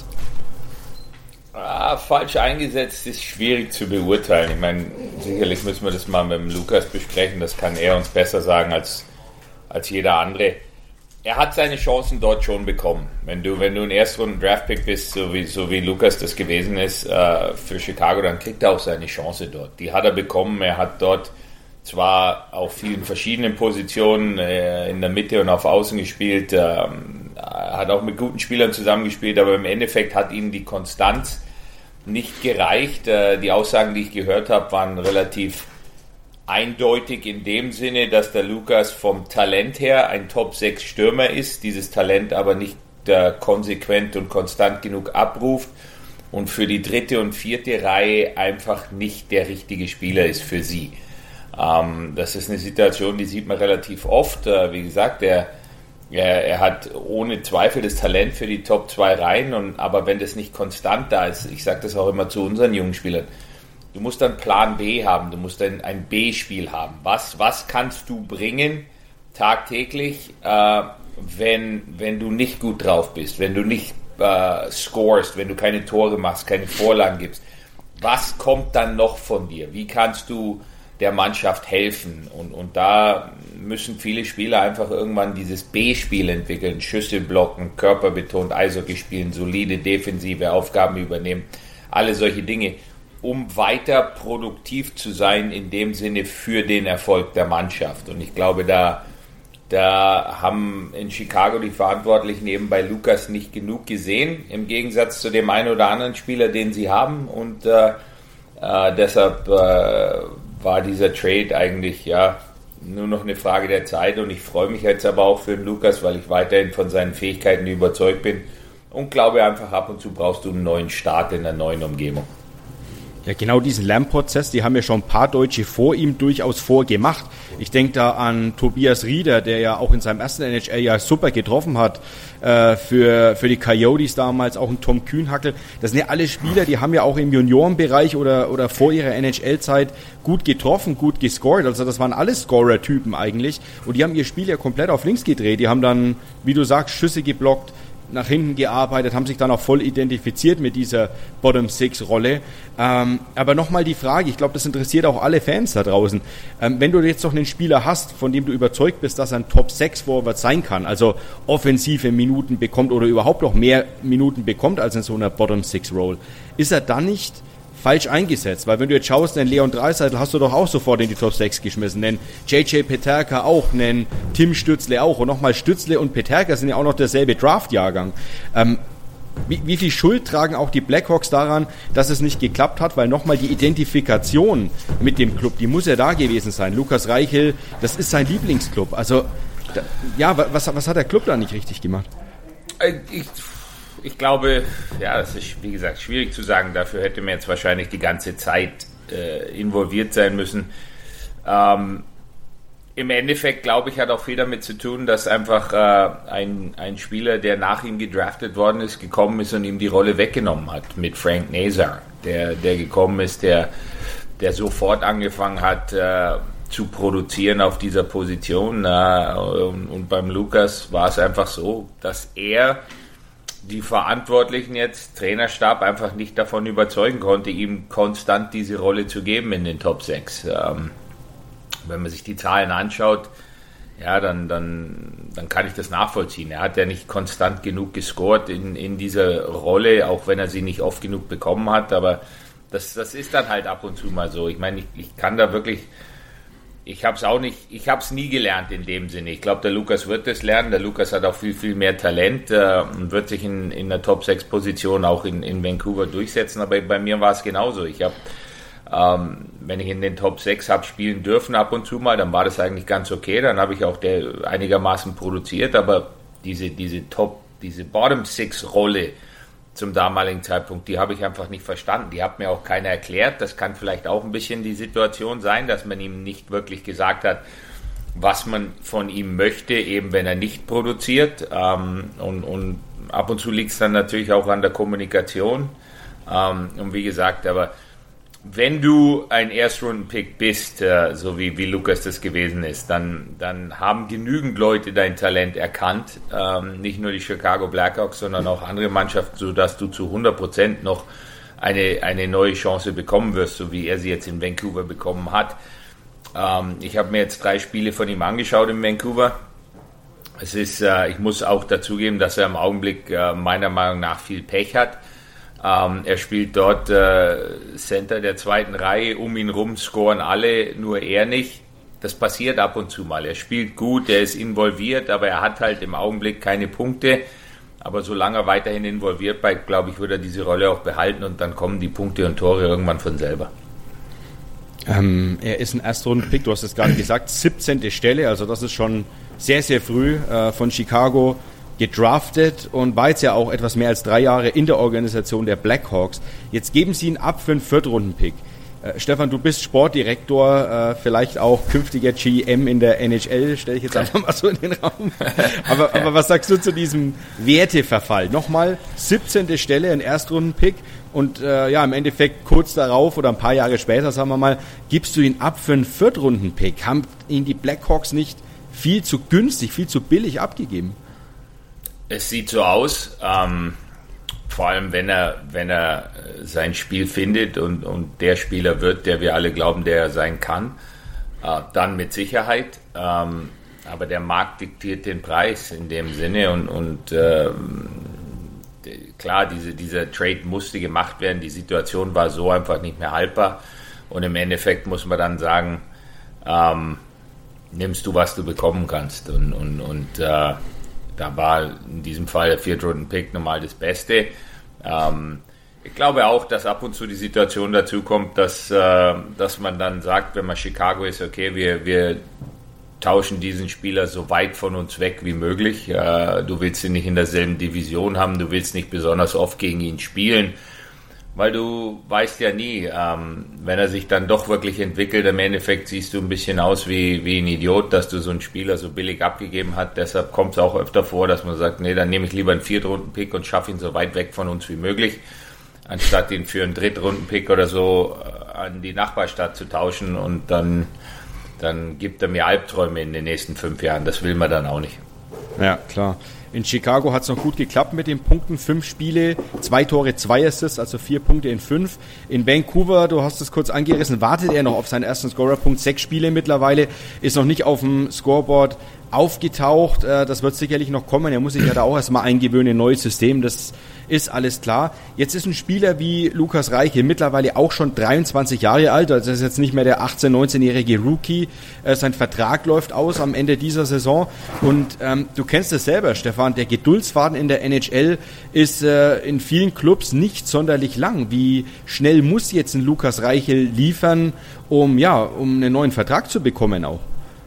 Ah, falsch eingesetzt ist schwierig zu beurteilen. Ich meine, sicherlich müssen wir das mal mit dem Lukas besprechen. Das kann er uns besser sagen als, als jeder andere. Er hat seine Chancen dort schon bekommen. Wenn du, wenn du ein Erstrunden-Draftpick bist, so wie, so wie Lukas das gewesen ist äh, für Chicago, dann kriegt er auch seine Chance dort. Die hat er bekommen. Er hat dort zwar auf vielen verschiedenen Positionen äh, in der Mitte und auf Außen gespielt, äh, hat auch mit guten Spielern zusammengespielt, aber im Endeffekt hat ihm die Konstanz nicht gereicht. Äh, die Aussagen, die ich gehört habe, waren relativ eindeutig in dem Sinne, dass der Lukas vom Talent her ein Top sechs Stürmer ist, dieses Talent aber nicht äh, konsequent und konstant genug abruft und für die dritte und vierte Reihe einfach nicht der richtige Spieler ist für sie. Ähm, das ist eine Situation, die sieht man relativ oft. Äh, wie gesagt, er, er, er hat ohne Zweifel das Talent für die Top zwei Reihen, und, aber wenn das nicht konstant da ist, ich sage das auch immer zu unseren jungen Spielern, du musst dann Plan B haben, du musst ein, ein B-Spiel haben. Was, was kannst du bringen tagtäglich, äh, wenn, wenn du nicht gut drauf bist, wenn du nicht äh, scorest, wenn du keine Tore machst, keine Vorlagen gibst? Was kommt dann noch von dir? Wie kannst du der Mannschaft helfen? Und, und da müssen viele Spieler einfach irgendwann dieses B-Spiel entwickeln, Schüsse blocken, körperbetont Eishockey spielen, solide defensive Aufgaben übernehmen, alle solche Dinge, um weiter produktiv zu sein, in dem Sinne für den Erfolg der Mannschaft. Und ich glaube, da, da haben in Chicago die Verantwortlichen eben bei Lukas nicht genug gesehen, im Gegensatz zu dem einen oder anderen Spieler, den sie haben. Und äh, äh, deshalb äh, war dieser Trade eigentlich ja nur noch eine Frage der Zeit, und ich freue mich jetzt aber auch für den Lukas, weil ich weiterhin von seinen Fähigkeiten überzeugt bin und glaube einfach, ab und zu brauchst du einen neuen Start in einer neuen Umgebung. Ja, genau diesen Lernprozess, die haben ja schon ein paar Deutsche vor ihm durchaus vorgemacht. Ich denke da an Tobias Rieder, der ja auch in seinem ersten N H L-Jahr super getroffen hat äh, für für die Coyotes damals, auch ein Tom Kühnhackel. Das sind ja alle Spieler, die haben ja auch im Juniorenbereich oder oder vor ihrer N H L-Zeit gut getroffen, gut gescored. Also das waren alles Scorer-Typen eigentlich. Und die haben ihr Spiel ja komplett auf links gedreht. Die haben dann, wie du sagst, Schüsse geblockt, nach hinten gearbeitet, haben sich dann auch voll identifiziert mit dieser Bottom-Six-Rolle. Ähm, aber nochmal die Frage, ich glaube, das interessiert auch alle Fans da draußen. Ähm, wenn du jetzt noch einen Spieler hast, von dem du überzeugt bist, dass er ein Top-Six-Forward sein kann, also offensive Minuten bekommt oder überhaupt noch mehr Minuten bekommt als in so einer Bottom-Six-Roll, ist er dann nicht falsch eingesetzt? Weil wenn du jetzt schaust, den Leon Draisaitl hast du doch auch sofort in die Top sechs geschmissen, den J J Peterka auch, den Tim Stützle auch, und nochmal Stützle und Peterka sind ja auch noch derselbe Draft-Jahrgang. Ähm, wie, wie viel Schuld tragen auch die Blackhawks daran, dass es nicht geklappt hat? Weil nochmal die Identifikation mit dem Club, die muss ja da gewesen sein. Lukas Reichel, das ist sein Lieblingsclub. Also, da, ja, was, was hat der Club da nicht richtig gemacht? Ich Ich glaube, ja, das ist, wie gesagt, schwierig zu sagen. Dafür hätte man jetzt wahrscheinlich die ganze Zeit äh, involviert sein müssen. Ähm, Im Endeffekt, glaube ich, hat auch viel damit zu tun, dass einfach äh, ein, ein Spieler, der nach ihm gedraftet worden ist, gekommen ist und ihm die Rolle weggenommen hat mit Frank Nazar, der, der gekommen ist, der, der sofort angefangen hat, äh, zu produzieren auf dieser Position. Äh, und, und beim Lukas war es einfach so, dass er die Verantwortlichen jetzt, Trainerstab, einfach nicht davon überzeugen konnte, ihm konstant diese Rolle zu geben in den Top sechs. Ähm, wenn man sich die Zahlen anschaut, ja, dann, dann, dann kann ich das nachvollziehen. Er hat ja nicht konstant genug gescored in, in dieser Rolle, auch wenn er sie nicht oft genug bekommen hat, aber das, das ist dann halt ab und zu mal so. Ich meine, ich, ich kann da wirklich, ich habe es auch nicht, ich habe es nie gelernt in dem Sinne. Ich glaube, der Lukas wird es lernen. Der Lukas hat auch viel, viel mehr Talent äh, und wird sich in, in der Top sechs Position auch in, in Vancouver durchsetzen, aber bei mir war es genauso. Ich habe Ähm, wenn ich in den Top sechs habe spielen dürfen ab und zu mal, dann war das eigentlich ganz okay, dann habe ich auch der einigermaßen produziert, aber diese, diese Top, diese Bottom six Rolle zum damaligen Zeitpunkt, die habe ich einfach nicht verstanden, die hat mir auch keiner erklärt. Das kann vielleicht auch ein bisschen die Situation sein, dass man ihm nicht wirklich gesagt hat, was man von ihm möchte, eben wenn er nicht produziert, ähm, und, und ab und zu liegt es dann natürlich auch an der Kommunikation, ähm, und wie gesagt, aber wenn du ein Erstrunden-Pick bist, äh, so wie, wie Lukas das gewesen ist, dann, dann haben genügend Leute dein Talent erkannt. Ähm, nicht nur die Chicago Blackhawks, sondern auch andere Mannschaften, sodass du zu hundert Prozent noch eine, eine neue Chance bekommen wirst, so wie er sie jetzt in Vancouver bekommen hat. Ähm, ich habe mir jetzt drei Spiele von ihm angeschaut in Vancouver. Es ist, äh, ich muss auch dazugeben, dass er im Augenblick äh, meiner Meinung nach viel Pech hat. Ähm, er spielt dort äh, Center der zweiten Reihe, um ihn rum scoren alle, nur er nicht. Das passiert ab und zu mal. Er spielt gut, er ist involviert, aber er hat halt im Augenblick keine Punkte. Aber solange er weiterhin involviert bleibt, glaube ich, wird er diese Rolle auch behalten und dann kommen die Punkte und Tore irgendwann von selber. Ähm, er ist ein Erstrunden-Pick, du hast es gerade gesagt, siebzehnte Stelle, also das ist schon sehr, sehr früh äh, von Chicago gedraftet und war jetzt ja auch etwas mehr als drei Jahre in der Organisation der Blackhawks. Jetzt geben sie ihn ab für einen Viertrunden-Pick. Äh, Stefan, du bist Sportdirektor, äh, vielleicht auch künftiger G M in der N H L, stelle ich jetzt einfach mal so in den Raum. aber, aber was sagst du zu diesem Werteverfall? Nochmal, siebzehnte Stelle, ein Erstrunden-Pick und äh, ja, im Endeffekt kurz darauf oder ein paar Jahre später, sagen wir mal, gibst du ihn ab für einen Viertrunden-Pick. Haben ihn die Blackhawks nicht viel zu günstig, viel zu billig abgegeben? Es sieht so aus, ähm, vor allem wenn er, wenn er sein Spiel findet und, und der Spieler wird, der wir alle glauben, der er sein kann, äh, dann mit Sicherheit. Ähm, aber der Markt diktiert den Preis in dem Sinne und, und ähm, klar, diese, dieser Trade musste gemacht werden. Die Situation war so einfach nicht mehr haltbar und im Endeffekt muss man dann sagen, ähm, nimmst du, was du bekommen kannst und, und, und äh, da war in diesem Fall der Viertrunden-Pick normal das Beste. Ähm, ich glaube auch, dass ab und zu die Situation dazu kommt, dass, äh, dass man dann sagt, wenn man Chicago ist, okay, wir, wir tauschen diesen Spieler so weit von uns weg wie möglich. Äh, du willst ihn nicht in derselben Division haben, du willst nicht besonders oft gegen ihn spielen, weil du weißt ja nie, ähm, wenn er sich dann doch wirklich entwickelt, im Endeffekt siehst du ein bisschen aus wie, wie ein Idiot, dass du so einen Spieler so billig abgegeben hast. Deshalb kommt es auch öfter vor, dass man sagt, nee, dann nehme ich lieber einen Viertrunden-Pick und schaffe ihn so weit weg von uns wie möglich, anstatt ihn für einen Drittrunden-Pick oder so an die Nachbarstadt zu tauschen und dann, dann gibt er mir Albträume in den nächsten fünf Jahren. Das will man dann auch nicht. Ja, klar. In Chicago hat es noch gut geklappt mit den Punkten. Fünf Spiele, zwei Tore, zwei Assists, also vier Punkte in fünf. In Vancouver, du hast es kurz angerissen, wartet er noch auf seinen ersten Scorerpunkt. Sechs Spiele mittlerweile, ist noch nicht auf dem Scoreboard aufgetaucht. Das wird sicherlich noch kommen. Er muss sich ja da auch erstmal eingewöhnen, ein neues System. Das ist alles klar. Jetzt ist ein Spieler wie Lukas Reichel mittlerweile auch schon dreiundzwanzig Jahre alt. Also das ist jetzt nicht mehr der achtzehn-, neunzehnjährige Rookie. Sein Vertrag läuft aus am Ende dieser Saison. Und ähm, du kennst es selber, Stefan. Der Geduldsfaden in der N H L ist äh, in vielen Clubs nicht sonderlich lang. Wie schnell muss jetzt ein Lukas Reichel liefern, um ja, um einen neuen Vertrag zu bekommen auch?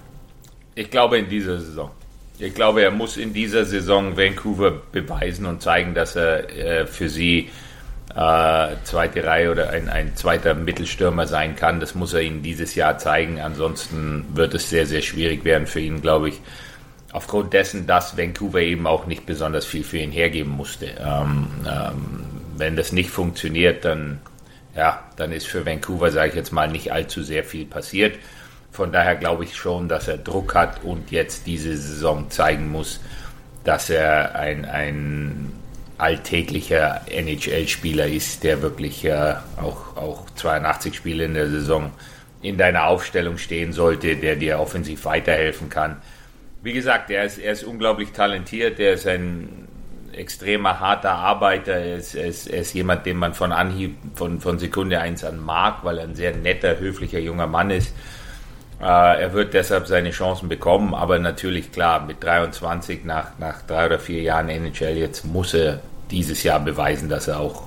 Ich glaube in dieser Saison. Ich glaube, er muss in dieser Saison Vancouver beweisen und zeigen, dass er äh, für sie äh, zweite Reihe oder ein, ein zweiter Mittelstürmer sein kann. Das muss er ihnen dieses Jahr zeigen. Ansonsten wird es sehr, sehr schwierig werden für ihn, glaube ich. Aufgrund dessen, dass Vancouver eben auch nicht besonders viel für ihn hergeben musste. Ähm, ähm, wenn das nicht funktioniert, dann, ja, dann ist für Vancouver, sage ich jetzt mal, nicht allzu sehr viel passiert. Von daher glaube ich schon, dass er Druck hat und jetzt diese Saison zeigen muss, dass er ein, ein alltäglicher N H L-Spieler ist, der wirklich äh, auch, auch zweiundachtzig Spiele in der Saison in deiner Aufstellung stehen sollte, der dir offensiv weiterhelfen kann. Wie gesagt, er ist, er ist unglaublich talentiert, er ist ein extremer, harter Arbeiter, er ist, er ist, er ist jemand, den man von Anhieb, von, von Sekunde eins an mag, weil er ein sehr netter, höflicher junger Mann ist. Äh, er wird deshalb seine Chancen bekommen, aber natürlich, klar, mit dreiundzwanzig, nach, nach drei oder vier Jahren N H L, jetzt muss er dieses Jahr beweisen, dass er auch,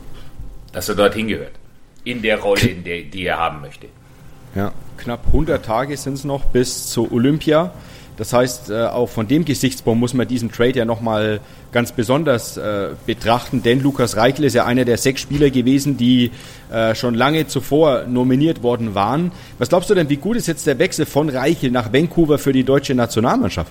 dass er dorthin gehört. In der Rolle, in der, die er haben möchte. Ja, knapp hundert Tage sind es noch bis zur Olympia. Das heißt, äh, auch von dem Gesichtspunkt muss man diesen Trade ja nochmal ganz besonders äh, betrachten, denn Lukas Reichel ist ja einer der sechs Spieler gewesen, die äh, schon lange zuvor nominiert worden waren. Was glaubst du denn, wie gut ist jetzt der Wechsel von Reichel nach Vancouver für die deutsche Nationalmannschaft?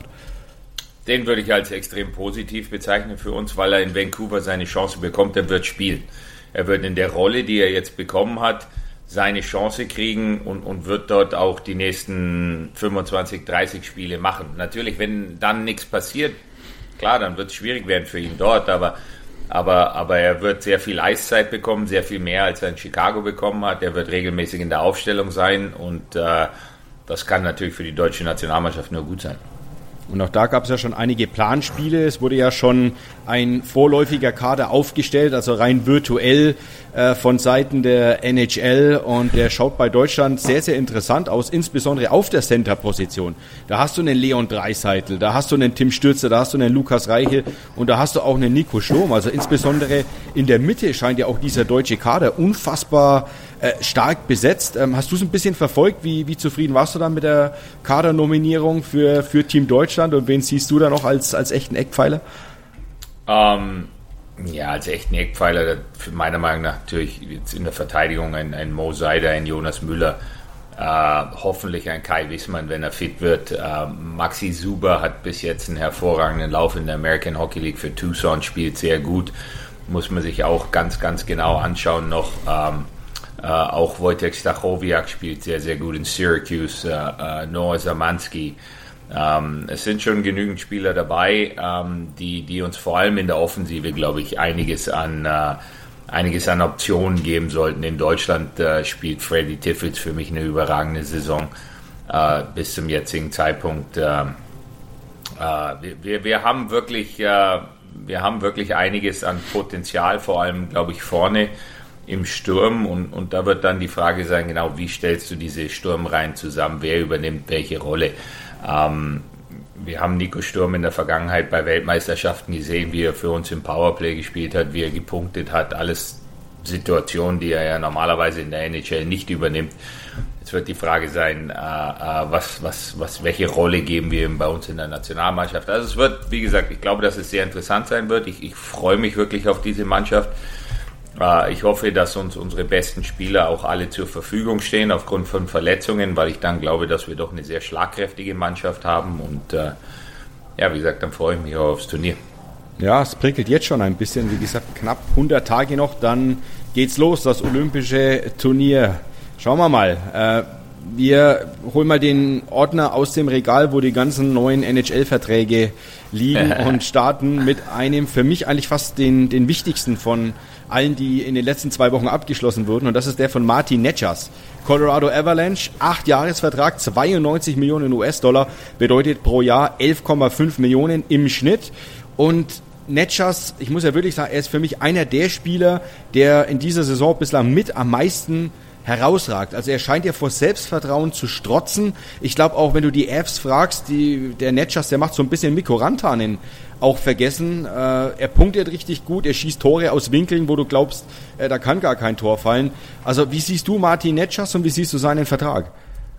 Den würde ich als extrem positiv bezeichnen für uns, weil er in Vancouver seine Chance bekommt, er wird spielen. Er wird in der Rolle, die er jetzt bekommen hat, seine Chance kriegen und, und wird dort auch die nächsten fünfundzwanzig, dreißig Spiele machen. Natürlich, wenn dann nichts passiert, klar, dann wird es schwierig werden für ihn dort, aber, aber, aber er wird sehr viel Eiszeit bekommen, sehr viel mehr, als er in Chicago bekommen hat. Er wird regelmäßig in der Aufstellung sein und äh, das kann natürlich für die deutsche Nationalmannschaft nur gut sein. Und auch da gab es ja schon einige Planspiele. Es wurde ja schon ein vorläufiger Kader aufgestellt, also rein virtuell äh, von Seiten der N H L. Und der schaut bei Deutschland sehr, sehr interessant aus, insbesondere auf der Center-Position. Da hast du einen Leon Draisaitl, da hast du einen Tim Stützle, da hast du einen Lukas Reichel und da hast du auch einen Nico Sturm. Also insbesondere in der Mitte scheint ja auch dieser deutsche Kader unfassbar äh, stark besetzt. Ähm, hast du es ein bisschen verfolgt? Wie, wie zufrieden warst du dann mit der Kadernominierung für, für Team Deutschland? Und wen siehst du da noch als, als echten Eckpfeiler? Ähm, ja, als echten Eckpfeiler, für meiner Meinung nach natürlich jetzt in der Verteidigung ein, ein Mo Seider, ein Jonas Müller, äh, hoffentlich ein Kai Wissmann, wenn er fit wird. Äh, Maxi Zuber hat bis jetzt einen hervorragenden Lauf in der American Hockey League für Tucson, spielt sehr gut. Muss man sich auch ganz, ganz genau anschauen noch. Ähm, äh, auch Wojtek Stachowiak spielt sehr, sehr gut in Syracuse. Äh, äh, Noah Szymanski. Ähm, es sind schon genügend Spieler dabei, ähm, die, die uns vor allem in der Offensive, glaube ich, einiges an, äh, einiges an Optionen geben sollten. In Deutschland äh, spielt Freddy Tiffels für mich eine überragende Saison äh, bis zum jetzigen Zeitpunkt. Äh, äh, wir, wir haben wirklich, äh, wir haben wirklich einiges an Potenzial, vor allem, glaube ich, vorne im Sturm. Und, und da wird dann die Frage sein, genau, wie stellst du diese Sturmreihen zusammen? Wer übernimmt welche Rolle? Ähm, wir haben Nico Sturm in der Vergangenheit bei Weltmeisterschaften gesehen, wie er für uns im Powerplay gespielt hat, wie er gepunktet hat. Alles Situationen, die er ja normalerweise in der N H L nicht übernimmt. Jetzt wird die Frage sein, äh, äh, was, was, was, welche Rolle geben wir ihm bei uns in der Nationalmannschaft. Also es wird, wie gesagt, ich glaube, dass es sehr interessant sein wird. Ich, ich freue mich wirklich auf diese Mannschaft. Ich hoffe, dass uns unsere besten Spieler auch alle zur Verfügung stehen aufgrund von Verletzungen, weil ich dann glaube, dass wir doch eine sehr schlagkräftige Mannschaft haben und äh, ja, wie gesagt, dann freue ich mich auch aufs Turnier. Ja, es prickelt jetzt schon ein bisschen, wie gesagt, knapp hundert Tage noch, dann geht's los, das olympische Turnier. Schauen wir mal. Äh, wir holen mal den Ordner aus dem Regal, wo die ganzen neuen N H L-Verträge liegen und starten mit einem für mich eigentlich fast den, den wichtigsten von allen, die in den letzten zwei Wochen abgeschlossen wurden. Und das ist der von Martin Necas. Colorado Avalanche, acht Jahresvertrag, zweiundneunzig Millionen U S-Dollar, bedeutet pro Jahr elf Komma fünf Millionen im Schnitt. Und Necas, ich muss ja wirklich sagen, er ist für mich einer der Spieler, der in dieser Saison bislang mit am meisten herausragt. Also er scheint ja vor Selbstvertrauen zu strotzen. Ich glaube auch, wenn du die Avs fragst, die, der Necas, der macht so ein bisschen Mikko Rantanen auch vergessen. Äh, er punktet richtig gut, er schießt Tore aus Winkeln, wo du glaubst, äh, da kann gar kein Tor fallen. Also wie siehst du Martin Necas und wie siehst du seinen Vertrag?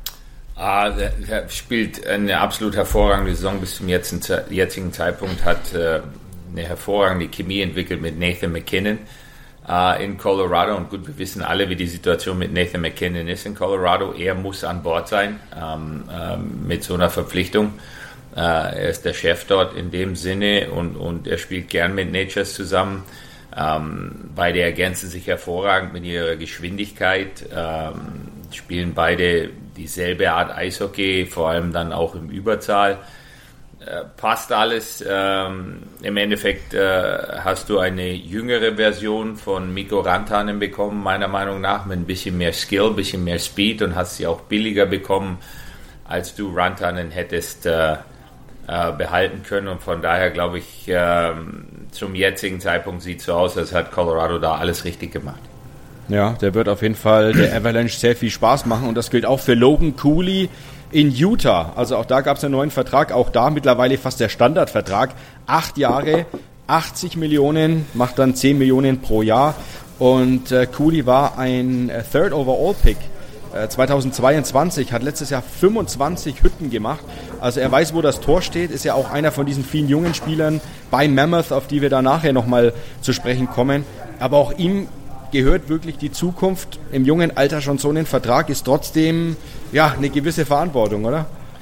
Ah, er spielt eine absolut hervorragende Saison bis zum jetzigen Zeitpunkt, hat äh, eine hervorragende Chemie entwickelt mit Nathan MacKinnon äh, in Colorado. Und gut, wir wissen alle, wie die Situation mit Nathan MacKinnon ist in Colorado. Er muss an Bord sein ähm, ähm, mit so einer Verpflichtung. Uh, er ist der Chef dort in dem Sinne und, und er spielt gern mit Necas zusammen. Um, beide ergänzen sich hervorragend mit ihrer Geschwindigkeit, um, spielen beide dieselbe Art Eishockey, vor allem dann auch im Überzahl. Äh, passt alles. Ähm, im Endeffekt äh, hast du eine jüngere Version von Mikko Rantanen bekommen, meiner Meinung nach, mit ein bisschen mehr Skill, ein bisschen mehr Speed, und hast sie auch billiger bekommen, als du Rantanen hättest äh, äh, behalten können. Und von daher glaube ich, äh, zum jetzigen Zeitpunkt sieht es so aus, als hat Colorado da alles richtig gemacht. Ja, der wird auf jeden Fall der Avalanche sehr viel Spaß machen, und das gilt auch für Logan Cooley in Utah. Also auch da gab es einen neuen Vertrag, auch da mittlerweile fast der Standardvertrag. Acht Jahre, achtzig Millionen, macht dann zehn Millionen pro Jahr, und äh, Cooley war ein äh, Third Overall Pick äh, zweitausendzweiundzwanzig, hat letztes Jahr fünfundzwanzig Hütten gemacht. Also er weiß, wo das Tor steht, ist ja auch einer von diesen vielen jungen Spielern bei Mammoth, auf die wir da nachher nochmal zu sprechen kommen. Aber auch ihm gehört wirklich die Zukunft. Im jungen Alter schon so einen Vertrag ist trotzdem ja eine gewisse Verantwortung, oder?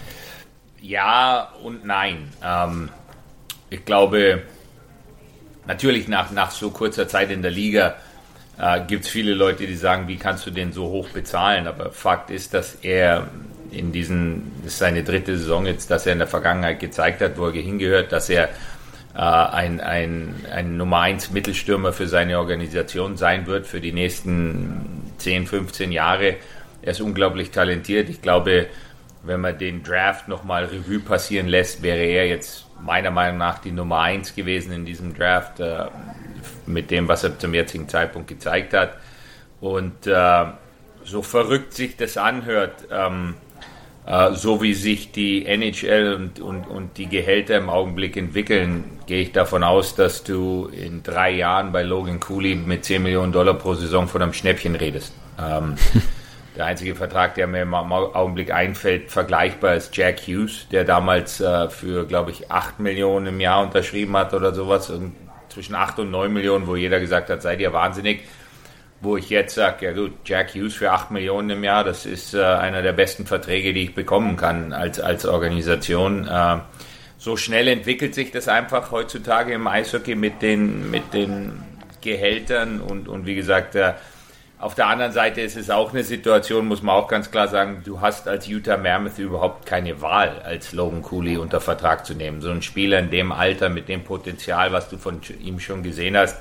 Ja und nein. Ähm, ich glaube, natürlich nach, nach so kurzer Zeit in der Liga äh, gibt es viele Leute, die sagen, wie kannst du den so hoch bezahlen? Aber Fakt ist, dass er in diesen, das ist seine dritte Saison jetzt, dass er in der Vergangenheit gezeigt hat, wo er hingehört, dass er Ein, ein, ein Nummer eins Mittelstürmer für seine Organisation sein wird für die nächsten zehn, fünfzehn Jahre. Er ist unglaublich talentiert. Ich glaube, wenn man den Draft nochmal Revue passieren lässt, wäre er jetzt meiner Meinung nach die Nummer eins gewesen in diesem Draft, äh, mit dem, was er zum jetzigen Zeitpunkt gezeigt hat. Und äh, so verrückt sich das anhört, ähm, Uh, so wie sich die N H L und, und, und die Gehälter im Augenblick entwickeln, gehe ich davon aus, dass du in drei Jahren bei Logan Cooley mit zehn Millionen Dollar pro Saison von einem Schnäppchen redest. Um, der einzige Vertrag, der mir im Augenblick einfällt, vergleichbar ist Jack Hughes, der damals uh, für, glaube ich, acht Millionen im Jahr unterschrieben hat oder sowas. Und zwischen acht und neun Millionen, wo jeder gesagt hat, seid ihr wahnsinnig. Wo ich jetzt sage, ja gut, Jack Hughes für acht Millionen im Jahr, das ist äh, einer der besten Verträge, die ich bekommen kann als, als Organisation. Äh, so schnell entwickelt sich das einfach heutzutage im Eishockey mit den, mit den Gehältern und, und wie gesagt, äh, auf der anderen Seite ist es auch eine Situation, muss man auch ganz klar sagen, du hast als Utah Mammoth überhaupt keine Wahl, als Logan Cooley unter Vertrag zu nehmen. So ein Spieler in dem Alter, mit dem Potenzial, was du von ihm schon gesehen hast,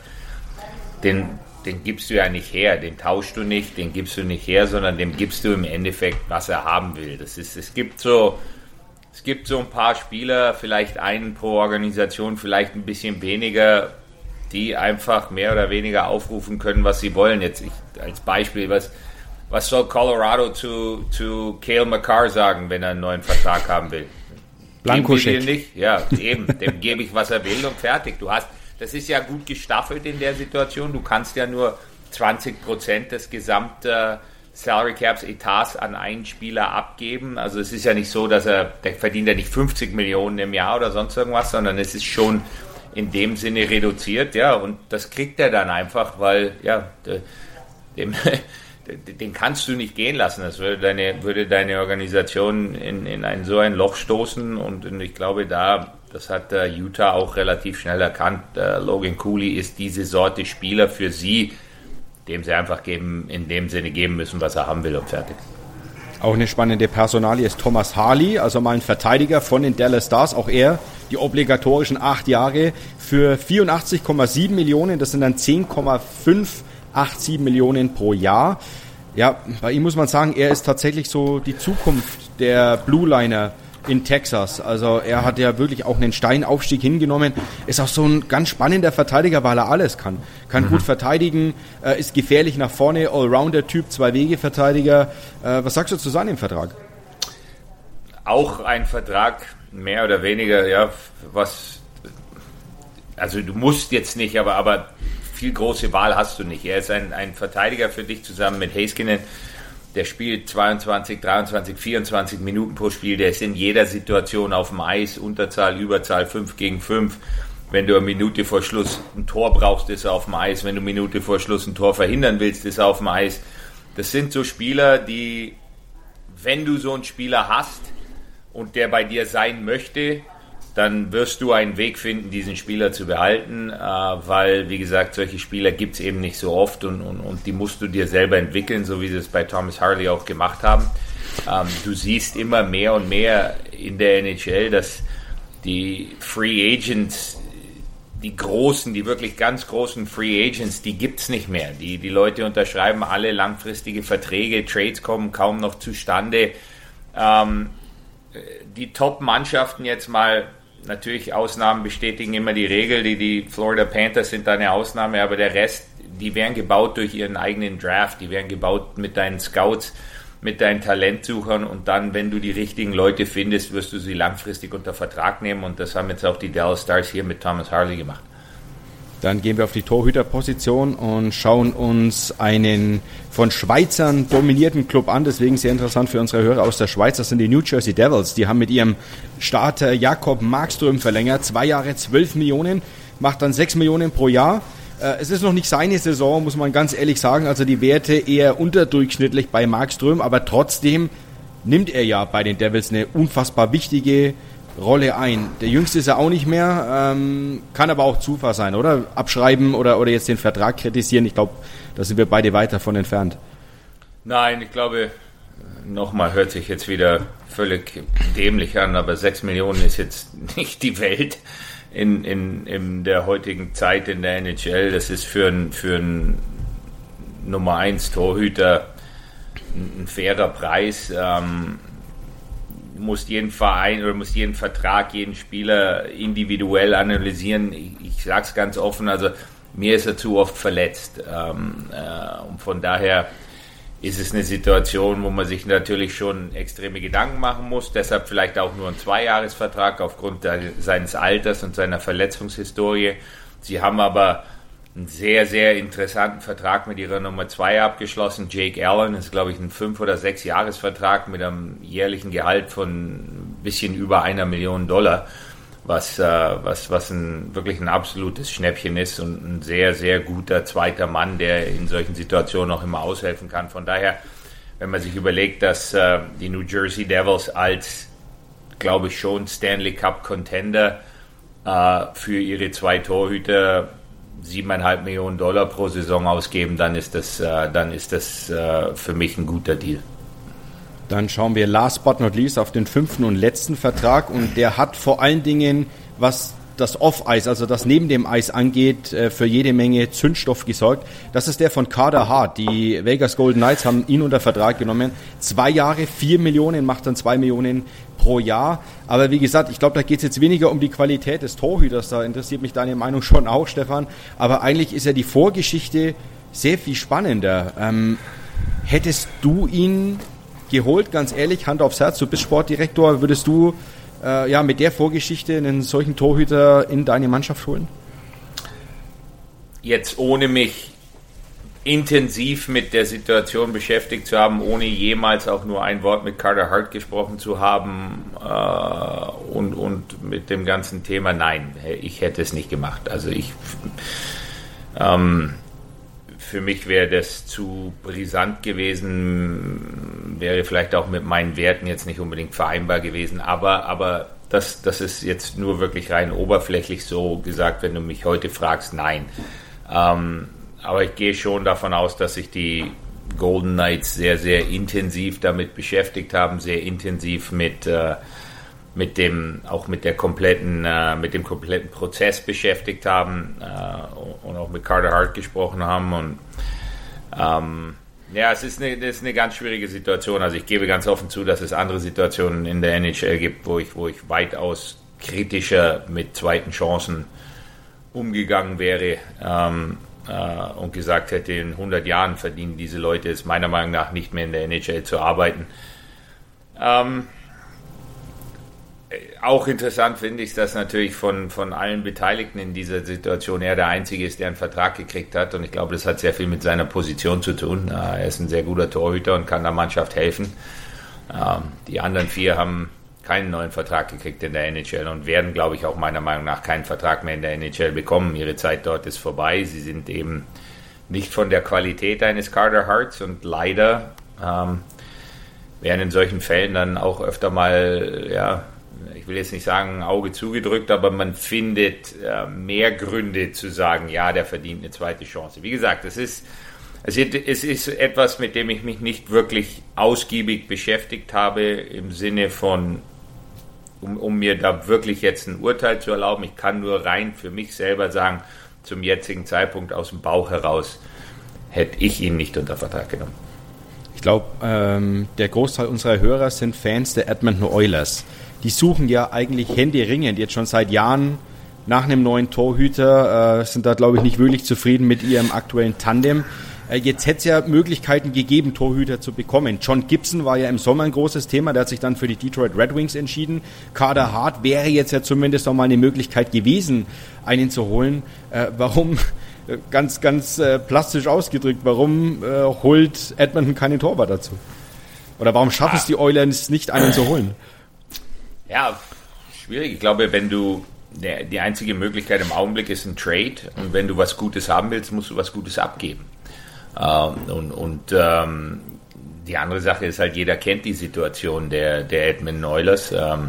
den den gibst du ja nicht her, den tauschst du nicht, den gibst du nicht her, sondern dem gibst du im Endeffekt, was er haben will. Das ist, es gibt so, es gibt so ein paar Spieler, vielleicht einen pro Organisation, vielleicht ein bisschen weniger, die einfach mehr oder weniger aufrufen können, was sie wollen. Jetzt ich, als Beispiel, was, was soll Colorado zu, zu Cale Makar sagen, wenn er einen neuen Vertrag haben will? Blankoscheck. Nicht? Ja, eben, dem gebe ich, was er will und fertig. Du hast Das ist ja gut gestaffelt in der Situation. Du kannst ja nur zwanzig Prozent des gesamten Salary Caps Etats an einen Spieler abgeben. Also es ist ja nicht so, dass er, der verdient ja nicht fünfzig Millionen im Jahr oder sonst irgendwas, sondern es ist schon in dem Sinne reduziert, ja, und das kriegt er dann einfach, weil, ja, dem, den kannst du nicht gehen lassen. Das würde deine, würde deine Organisation in, in ein, so ein Loch stoßen, und, und ich glaube, da, das hat äh, Utah auch relativ schnell erkannt. Äh, Logan Cooley ist diese Sorte Spieler für sie, dem sie einfach geben, in dem Sinne geben müssen, was er haben will, und fertig. Auch eine spannende Personalie ist Thomas Harley, also mal ein Verteidiger von den Dallas Stars. Auch er die obligatorischen acht Jahre für vierundachtzig Komma sieben Millionen. Das sind dann zehn Komma fünf acht sieben Millionen pro Jahr. Ja, bei ihm muss man sagen, er ist tatsächlich so die Zukunft der Blue Liner in Texas. Also er hat ja wirklich auch einen Steinaufstieg hingenommen. Ist auch so ein ganz spannender Verteidiger, weil er alles kann. Kann mhm. gut verteidigen, äh, ist gefährlich nach vorne, Allrounder-Typ, Zwei-Wege-Verteidiger. Äh, was sagst du zu seinem Vertrag? Auch ein Vertrag, mehr oder weniger, ja, was, also du musst jetzt nicht, aber, aber viel große Wahl hast du nicht. Er ist ein, ein Verteidiger für dich zusammen mit Heiskanen. Der spielt zweiundzwanzig, dreiundzwanzig, vierundzwanzig Minuten pro Spiel. Der ist in jeder Situation auf dem Eis. Unterzahl, Überzahl, fünf gegen fünf. Wenn du eine Minute vor Schluss ein Tor brauchst, ist er auf dem Eis. Wenn du eine Minute vor Schluss ein Tor verhindern willst, ist er auf dem Eis. Das sind so Spieler, die, wenn du so einen Spieler hast und der bei dir sein möchte, dann wirst du einen Weg finden, diesen Spieler zu behalten, äh, weil, wie gesagt, solche Spieler gibt es eben nicht so oft, und, und, und die musst du dir selber entwickeln, so wie sie es bei Thomas Harley auch gemacht haben. Ähm, du siehst immer mehr und mehr in der N H L, dass die Free Agents, die großen, die wirklich ganz großen Free Agents, die gibt's nicht mehr. Die, die Leute unterschreiben alle langfristige Verträge, Trades kommen kaum noch zustande. Ähm, die Top-Mannschaften jetzt mal, natürlich Ausnahmen bestätigen immer die Regel, die, die Florida Panthers sind da eine Ausnahme, aber der Rest, die werden gebaut durch ihren eigenen Draft, die werden gebaut mit deinen Scouts, mit deinen Talentsuchern und dann, wenn du die richtigen Leute findest, wirst du sie langfristig unter Vertrag nehmen und das haben jetzt auch die Dallas Stars hier mit Thomas Harley gemacht. Dann gehen wir auf die Torhüterposition und schauen uns einen von Schweizern dominierten Club an. Deswegen sehr interessant für unsere Hörer aus der Schweiz. Das sind die New Jersey Devils. Die haben mit ihrem Starter Jakob Markström verlängert. Zwei Jahre, zwölf Millionen, macht dann sechs Millionen pro Jahr. Es ist noch nicht seine Saison, muss man ganz ehrlich sagen. Also die Werte eher unterdurchschnittlich bei Markström. Aber trotzdem nimmt er ja bei den Devils eine unfassbar wichtige Rolle ein. Der Jüngste ist er auch nicht mehr, ähm, kann aber auch Zufall sein, oder? Abschreiben oder, oder jetzt den Vertrag kritisieren. Ich glaube, da sind wir beide weit davon entfernt. Nein, ich glaube, nochmal hört sich jetzt wieder völlig dämlich an, aber sechs Millionen ist jetzt nicht die Welt in, in, in der heutigen Zeit in der N H L. Das ist für einen für ein Nummer eins Torhüter ein fairer Preis. Ähm, Du musst jeden Verein oder musst jeden Vertrag, jeden Spieler individuell analysieren. Ich, ich sage es ganz offen, also mir ist er zu oft verletzt. Ähm, äh, und von daher ist es eine Situation, wo man sich natürlich schon extreme Gedanken machen muss. Deshalb vielleicht auch nur ein Zweijahresvertrag aufgrund der, seines Alters und seiner Verletzungshistorie. Sie haben aber einen sehr, sehr interessanten Vertrag mit ihrer Nummer zwei abgeschlossen. Jake Allen ist, glaube ich, ein fünf- oder sechs Jahresvertrag mit einem jährlichen Gehalt von ein bisschen über einer Million Dollar, was, äh, was, was ein, wirklich ein absolutes Schnäppchen ist und ein sehr, sehr guter zweiter Mann, der in solchen Situationen auch immer aushelfen kann. Von daher, wenn man sich überlegt, dass äh, die New Jersey Devils als, glaube ich, schon Stanley Cup Contender äh, für ihre zwei Torhüter siebeneinhalb Millionen Dollar pro Saison ausgeben, dann ist das, äh, dann ist das äh, für mich ein guter Deal. Dann schauen wir last but not least auf den fünften und letzten Vertrag und der hat vor allen Dingen, was das Off-Eis, also das neben dem Eis angeht, äh, für jede Menge Zündstoff gesorgt. Das ist der von Carter Hart. Die Vegas Golden Knights haben ihn unter Vertrag genommen. Zwei Jahre, vier Millionen, macht dann zwei Millionen pro Jahr. Aber wie gesagt, ich glaube, da geht es jetzt weniger um die Qualität des Torhüters. Da interessiert mich deine Meinung schon auch, Stefan. Aber eigentlich ist ja die Vorgeschichte sehr viel spannender. Ähm, hättest du ihn geholt, ganz ehrlich, Hand aufs Herz, du bist Sportdirektor, würdest du äh, ja mit der Vorgeschichte einen solchen Torhüter in deine Mannschaft holen? Jetzt ohne mich intensiv mit der Situation beschäftigt zu haben, ohne jemals auch nur ein Wort mit Carter Hart gesprochen zu haben äh, und, und mit dem ganzen Thema, nein, ich hätte es nicht gemacht. Also ich ähm, für mich wäre das zu brisant gewesen, wäre vielleicht auch mit meinen Werten jetzt nicht unbedingt vereinbar gewesen, aber, aber das, das ist jetzt nur wirklich rein oberflächlich so gesagt, wenn du mich heute fragst, nein. Ähm, aber ich gehe schon davon aus, dass sich die Golden Knights sehr, sehr intensiv damit beschäftigt haben, sehr intensiv mit, äh, mit dem, auch mit der kompletten, äh, mit dem kompletten Prozess beschäftigt haben äh, und auch mit Carter Hart gesprochen haben. Und ähm, ja, es ist eine, das ist eine ganz schwierige Situation. Also ich gebe ganz offen zu, dass es andere Situationen in der N H L gibt, wo ich, wo ich weitaus kritischer mit zweiten Chancen umgegangen wäre. Ähm, und gesagt hätte, in hundert Jahren verdienen diese Leute es meiner Meinung nach nicht mehr in der N H L zu arbeiten. Ähm, auch interessant finde ich, dass natürlich von, von allen Beteiligten in dieser Situation er der Einzige ist, der einen Vertrag gekriegt hat und ich glaube, das hat sehr viel mit seiner Position zu tun. Er ist ein sehr guter Torhüter und kann der Mannschaft helfen. Ähm, die anderen vier haben keinen neuen Vertrag gekriegt in der N H L und werden, glaube ich, auch meiner Meinung nach keinen Vertrag mehr in der N H L bekommen. Ihre Zeit dort ist vorbei. Sie sind eben nicht von der Qualität eines Carter Harts und leider ähm, werden in solchen Fällen dann auch öfter mal, ja, ich will jetzt nicht sagen, ein Auge zugedrückt, aber man findet äh, mehr Gründe zu sagen, ja, der verdient eine zweite Chance. Wie gesagt, es ist Also es ist etwas, mit dem ich mich nicht wirklich ausgiebig beschäftigt habe, im Sinne von, um, um mir da wirklich jetzt ein Urteil zu erlauben. Ich kann nur rein für mich selber sagen, zum jetzigen Zeitpunkt aus dem Bauch heraus hätte ich ihn nicht unter Vertrag genommen. Ich glaube, ähm, der Großteil unserer Hörer sind Fans der Edmonton Oilers. Die suchen ja eigentlich händeringend jetzt schon seit Jahren nach einem neuen Torhüter, äh, sind da, glaube ich, nicht wirklich zufrieden mit ihrem aktuellen Tandem. Äh, jetzt hätte es ja Möglichkeiten gegeben, Torhüter zu bekommen. John Gibson war ja im Sommer ein großes Thema, der hat sich dann für die Detroit Red Wings entschieden. Carter Hart wäre jetzt ja zumindest noch mal eine Möglichkeit gewesen, einen zu holen. Äh, warum, ganz, ganz äh, plastisch ausgedrückt, warum äh, holt Edmonton keinen Torwart dazu? Oder warum schaffen es die Oilers nicht, einen zu holen? Ja, schwierig. Ich glaube, wenn du Der, die einzige Möglichkeit im Augenblick ist ein Trade, und wenn du was Gutes haben willst, musst du was Gutes abgeben. Ähm, und und ähm, die andere Sache ist halt, jeder kennt die Situation der, der Edmonton Oilers. Ähm,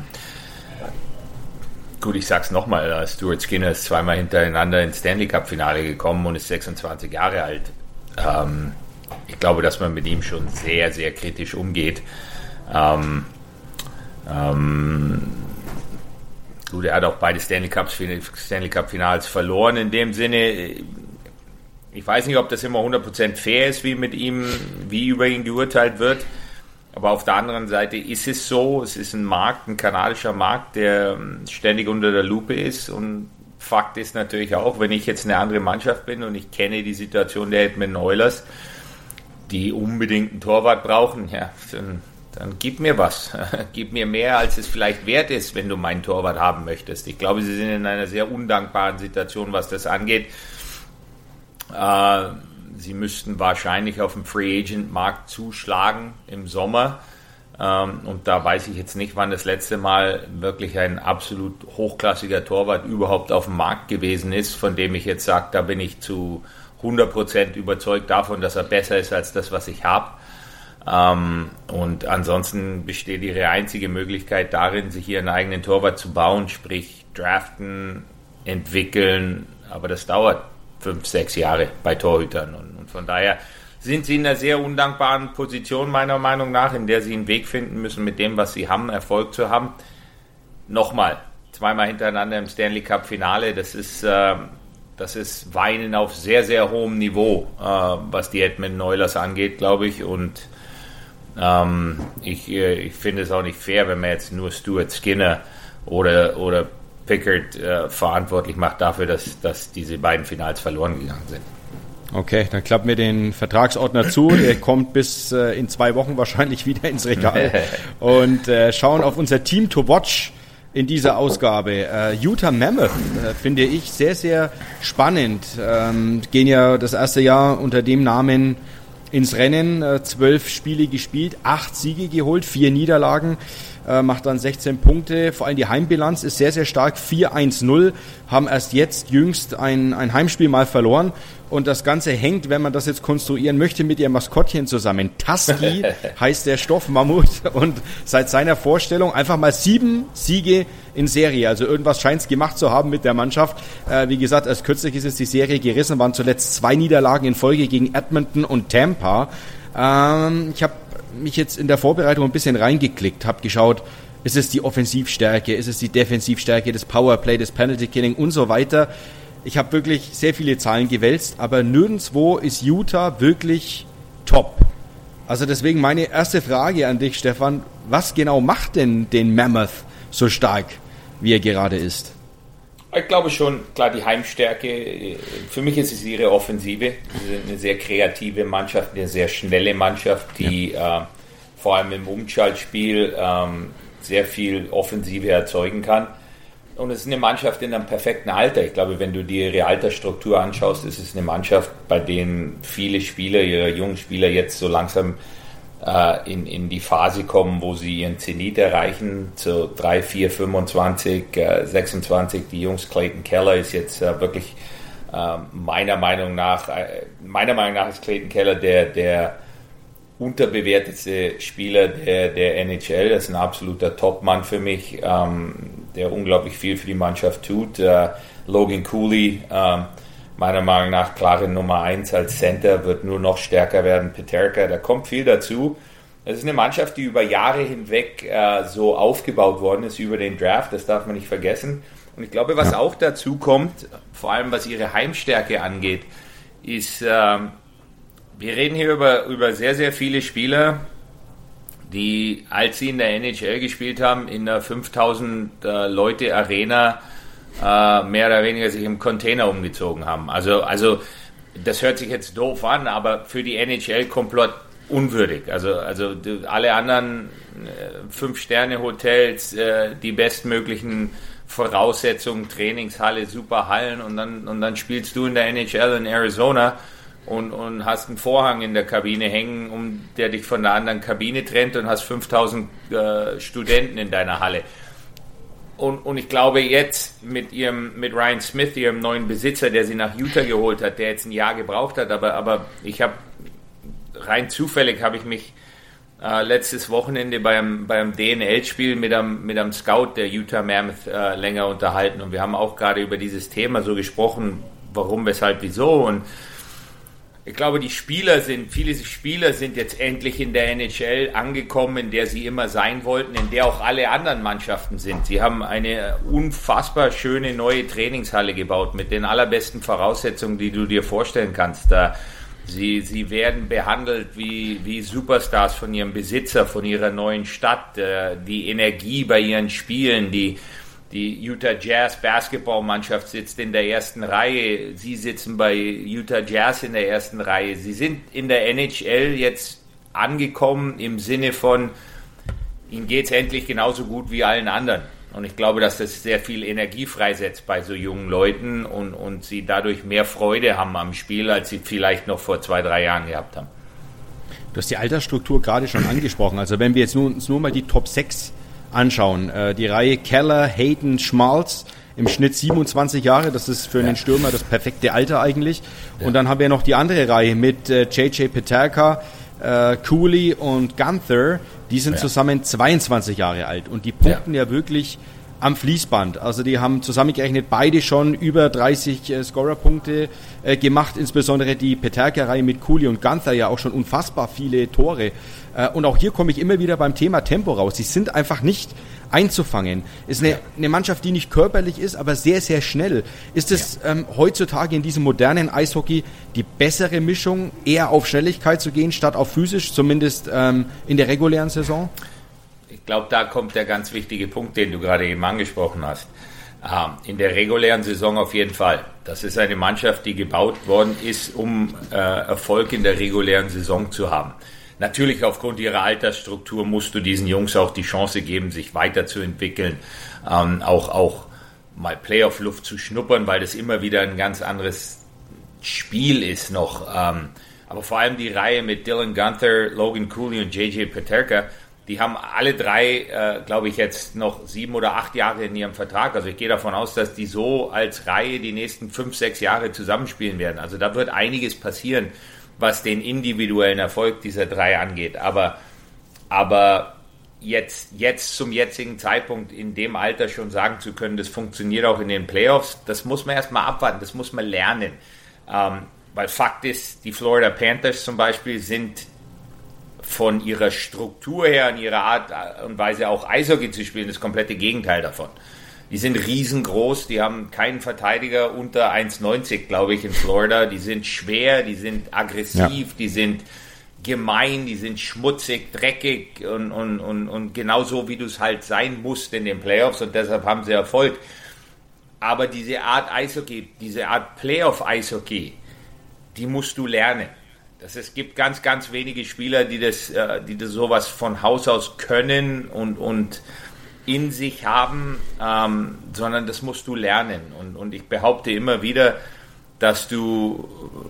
gut, ich sag's nochmal, uh, Stuart Skinner ist zweimal hintereinander ins Stanley Cup Finale gekommen und ist sechsundzwanzig Jahre alt. Ähm, ich glaube, dass man mit ihm schon sehr, sehr kritisch umgeht. Ähm, ähm, Gut, er hat auch beide Stanley Cups, Stanley Cup Finals verloren in dem Sinne. Ich weiß nicht, ob das immer hundert Prozent fair ist, wie mit ihm, wie über ihn geurteilt wird. Aber auf der anderen Seite ist es so, es ist ein Markt, ein kanadischer Markt, der ständig unter der Lupe ist. Und Fakt ist natürlich auch, wenn ich jetzt eine andere Mannschaft bin und ich kenne die Situation der Edmonton Oilers, die unbedingt einen Torwart brauchen, ja, dann Dann gib mir was. Gib mir mehr, als es vielleicht wert ist, wenn du meinen Torwart haben möchtest. Ich glaube, sie sind in einer sehr undankbaren Situation, was das angeht. Äh, sie müssten wahrscheinlich auf dem Free Agent Markt zuschlagen im Sommer. Ähm, und da weiß ich jetzt nicht, wann das letzte Mal wirklich ein absolut hochklassiger Torwart überhaupt auf dem Markt gewesen ist, von dem ich jetzt sage, da bin ich zu hundert Prozent überzeugt davon, dass er besser ist als das, was ich habe. Ähm, und ansonsten besteht ihre einzige Möglichkeit darin, sich ihren eigenen Torwart zu bauen, sprich draften, entwickeln, aber das dauert fünf, sechs Jahre bei Torhütern und, und von daher sind sie in einer sehr undankbaren Position meiner Meinung nach, in der sie einen Weg finden müssen, mit dem, was sie haben, Erfolg zu haben. Nochmal, zweimal hintereinander im Stanley Cup Finale, das ist, äh, das ist Weinen auf sehr, sehr hohem Niveau, äh, was die Edmonton Oilers angeht, glaube ich, und Ähm, ich, ich finde es auch nicht fair, wenn man jetzt nur Stuart Skinner oder, oder Pickard äh, verantwortlich macht dafür, dass, dass diese beiden Finals verloren gegangen sind. Okay, dann klappen wir den Vertragsordner zu. Der kommt bis äh, in zwei Wochen wahrscheinlich wieder ins Regal. Und äh, schauen auf unser Team to watch in dieser Ausgabe. Äh, Utah Mammoth äh, finde ich sehr, sehr spannend. Ähm, gehen ja das erste Jahr unter dem Namen ins Rennen, äh, zwölf Spiele gespielt, acht Siege geholt, vier Niederlagen, äh, macht dann sechzehn Punkte. Vor allem die Heimbilanz ist sehr, sehr stark, vier eins null, haben erst jetzt jüngst ein, ein Heimspiel mal verloren. Und das Ganze hängt, wenn man das jetzt konstruieren möchte, mit ihrem Maskottchen zusammen. Tusky heißt der Stoffmammut und seit seiner Vorstellung einfach mal sieben Siege in Serie. Also irgendwas scheint es gemacht zu haben mit der Mannschaft. Äh, wie gesagt, erst kürzlich ist jetzt die Serie gerissen, waren zuletzt zwei Niederlagen in Folge gegen Edmonton und Tampa. Ähm, ich habe mich jetzt in der Vorbereitung ein bisschen reingeklickt, habe geschaut, ist es die Offensivstärke, ist es die Defensivstärke, das Powerplay, das Penalty Killing und so weiter. Ich habe wirklich sehr viele Zahlen gewälzt, aber nirgendwo ist Utah wirklich top. Also deswegen meine erste Frage an dich, Stefan. Was genau macht denn den Mammoth so stark, wie er gerade ist? Ich glaube schon, klar, die Heimstärke. Für mich ist es ihre Offensive. Sie sind eine sehr kreative Mannschaft, eine sehr schnelle Mannschaft, die ja. äh, vor allem im Umschaltspiel ähm, sehr viel Offensive erzeugen kann. Und es ist eine Mannschaft in einem perfekten Alter. Ich glaube, wenn du dir ihre Altersstruktur anschaust, ist es eine Mannschaft, bei denen viele Spieler, ihre jungen Spieler jetzt so langsam äh, in, in die Phase kommen, wo sie ihren Zenit erreichen, so drei, vier, fünfundzwanzig, äh, sechsundzwanzig. Die Jungs, Clayton Keller ist jetzt äh, wirklich äh, meiner Meinung nach, äh, meiner Meinung nach ist Clayton Keller der, der unterbewertetste Spieler der, der N H L. Das ist ein absoluter Topmann für mich, ähm, der unglaublich viel für die Mannschaft tut. Äh, Logan Cooley, äh, meiner Meinung nach klare Nummer eins als Center, wird nur noch stärker werden. Peterka, da kommt viel dazu. Es ist eine Mannschaft, die über Jahre hinweg äh, so aufgebaut worden ist über den Draft, das darf man nicht vergessen. Und ich glaube, was auch dazu kommt, vor allem was ihre Heimstärke angeht, ist, äh, wir reden hier über, über sehr, sehr viele Spieler, die, als sie in der N H L gespielt haben, in einer fünftausend äh, Leute Arena äh, mehr oder weniger sich im Container umgezogen haben. Also, also das hört sich jetzt doof an, aber für die N H L komplett unwürdig. Also, also alle anderen äh, Fünf-Sterne-Hotels, äh, die bestmöglichen Voraussetzungen, Trainingshalle, super Hallen und dann, und dann spielst du in der N H L in Arizona und, und hast einen Vorhang in der Kabine hängen, um der dich von der anderen Kabine trennt und hast fünftausend äh, Studenten in deiner Halle. Und, und ich glaube jetzt mit ihrem, mit Ryan Smith, ihrem neuen Besitzer, der sie nach Utah geholt hat, der jetzt ein Jahr gebraucht hat, aber, aber ich habe rein zufällig habe ich mich äh, letztes Wochenende beim, beim D N L-Spiel mit einem, mit einem Scout der Utah Mammoth äh, länger unterhalten und wir haben auch gerade über dieses Thema so gesprochen, warum, weshalb, wieso und ich glaube, die Spieler sind, viele Spieler sind jetzt endlich in der N H L angekommen, in der sie immer sein wollten, in der auch alle anderen Mannschaften sind. Sie haben eine unfassbar schöne neue Trainingshalle gebaut mit den allerbesten Voraussetzungen, die du dir vorstellen kannst. Da Sie, sie werden behandelt wie, wie Superstars von ihrem Besitzer, von ihrer neuen Stadt. Äh, die Energie bei ihren Spielen, die, die Utah Jazz Basketballmannschaft sitzt in der ersten Reihe. Sie sitzen bei Utah Jazz in der ersten Reihe. Sie sind in der N H L jetzt angekommen im Sinne von, ihnen geht es endlich genauso gut wie allen anderen. Und ich glaube, dass das sehr viel Energie freisetzt bei so jungen Leuten und, und sie dadurch mehr Freude haben am Spiel, als sie vielleicht noch vor zwei, drei Jahren gehabt haben. Du hast die Altersstruktur gerade schon angesprochen. Also wenn wir jetzt nur, uns nur mal die Top sechs anschauen. Äh, die Reihe Keller, Hayden, Schmalz, im Schnitt siebenundzwanzig Jahre. Das ist für einen Stürmer das perfekte Alter eigentlich. Und dann haben wir noch die andere Reihe mit äh, J J Peterka, äh, Cooley und Gunther. Die sind ja. zusammen zweiundzwanzig Jahre alt und die punkten ja, ja wirklich am Fließband. Also die haben zusammengerechnet beide schon über dreißig äh, Scorerpunkte äh, gemacht, insbesondere die Peterka-Reihe mit Cooley und Gunther ja auch schon unfassbar viele Tore. Äh, und auch hier komme ich immer wieder beim Thema Tempo raus. Sie sind einfach nicht einzufangen. Ist eine, eine Mannschaft, die nicht körperlich ist, aber sehr, sehr schnell. Ist es ja. ähm, heutzutage in diesem modernen Eishockey die bessere Mischung, eher auf Schnelligkeit zu gehen, statt auf physisch, zumindest ähm, in der regulären Saison? Ich glaube, da kommt der ganz wichtige Punkt, den du gerade eben angesprochen hast. Ähm, in der regulären Saison auf jeden Fall. Das ist eine Mannschaft, die gebaut worden ist, um äh, Erfolg in der regulären Saison zu haben. Natürlich aufgrund ihrer Altersstruktur musst du diesen Jungs auch die Chance geben, sich weiterzuentwickeln, ähm, auch, auch mal Playoff-Luft zu schnuppern, weil das immer wieder ein ganz anderes Spiel ist noch. Ähm, aber vor allem die Reihe mit Dylan Gunther, Logan Cooley und J J Peterka, die haben alle drei, äh, glaube ich, jetzt noch sieben oder acht Jahre in ihrem Vertrag. Also ich gehe davon aus, dass die so als Reihe die nächsten fünf, sechs Jahre zusammenspielen werden. Also da wird einiges passieren, was den individuellen Erfolg dieser drei angeht. Aber, aber jetzt, jetzt zum jetzigen Zeitpunkt in dem Alter schon sagen zu können, das funktioniert auch in den Playoffs, das muss man erstmal abwarten, das muss man lernen. Ähm, weil Fakt ist, die Florida Panthers zum Beispiel sind von ihrer Struktur her, in ihrer Art und Weise auch Eishockey zu spielen, das komplette Gegenteil davon. Die sind riesengroß, die haben keinen Verteidiger unter eins neunzig, glaube ich, in Florida. Die sind schwer, die sind aggressiv, ja. die sind gemein, die sind schmutzig, dreckig und, und, und, und genau so, wie du es halt sein musst in den Playoffs und deshalb haben sie Erfolg. Aber diese Art Eishockey, diese Art Playoff-Eishockey, die musst du lernen. Das, es gibt ganz, ganz wenige Spieler, die das, die das sowas von Haus aus können und, und in sich haben, ähm, sondern das musst du lernen. Und, und ich behaupte immer wieder, dass du,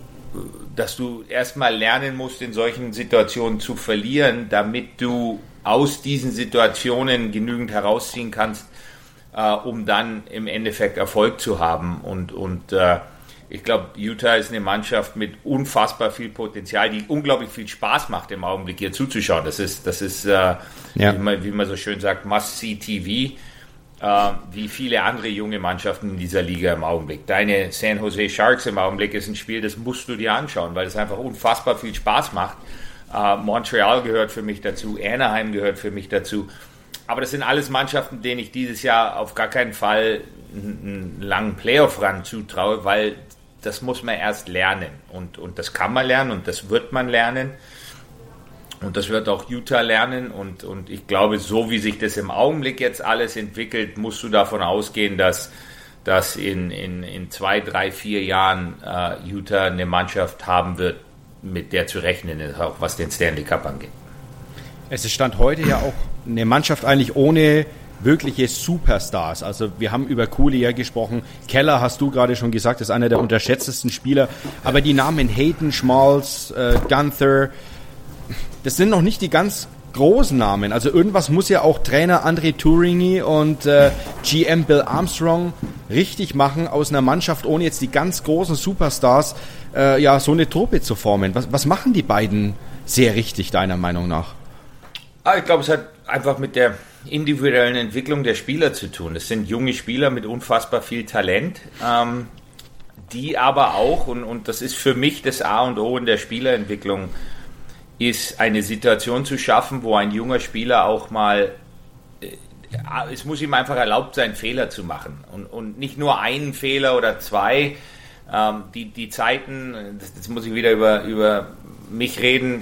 dass du erstmal lernen musst, in solchen Situationen zu verlieren, damit du aus diesen Situationen genügend herausziehen kannst, äh, um dann im Endeffekt Erfolg zu haben. Und, und äh, ich glaube, Utah ist eine Mannschaft mit unfassbar viel Potenzial, die unglaublich viel Spaß macht im Augenblick hier zuzuschauen. Das ist, das ist äh, ja. wie, man, wie man so schön sagt, Must-See-T V. äh, wie viele andere junge Mannschaften in dieser Liga im Augenblick. Deine San Jose Sharks im Augenblick ist ein Spiel, das musst du dir anschauen, weil es einfach unfassbar viel Spaß macht. Äh, Montreal gehört für mich dazu, Anaheim gehört für mich dazu. Aber das sind alles Mannschaften, denen ich dieses Jahr auf gar keinen Fall einen, einen langen Playoff-Run zutraue, weil das muss man erst lernen. Und, und das kann man lernen und das wird man lernen. Und das wird auch Utah lernen. Und, und ich glaube, so wie sich das im Augenblick jetzt alles entwickelt, musst du davon ausgehen, dass, dass in, in, in zwei, drei, vier Jahren äh, Utah eine Mannschaft haben wird, mit der zu rechnen ist, auch was den Stanley Cup angeht. Es ist Stand heute ja auch eine Mannschaft eigentlich ohne wirkliche Superstars. Also wir haben über Cooley ja gesprochen. Keller, hast du gerade schon gesagt, ist einer der unterschätztesten Spieler. Aber die Namen Hayton, Schmalz, äh, Gunther, das sind noch nicht die ganz großen Namen. Also irgendwas muss ja auch Trainer André Tourigny und äh, G M Bill Armstrong richtig machen aus einer Mannschaft, ohne jetzt die ganz großen Superstars, äh, ja, so eine Truppe zu formen. Was, was machen die beiden sehr richtig, deiner Meinung nach? Ich glaube, es hat einfach mit der individuellen Entwicklung der Spieler zu tun. Es sind junge Spieler mit unfassbar viel Talent, ähm, die aber auch, und, und das ist für mich das A und O in der Spielerentwicklung, ist eine Situation zu schaffen, wo ein junger Spieler auch mal, äh, es muss ihm einfach erlaubt sein, Fehler zu machen. Und, und nicht nur einen Fehler oder zwei. Ähm, die, die Zeiten, das, das muss ich wieder über, über mich reden,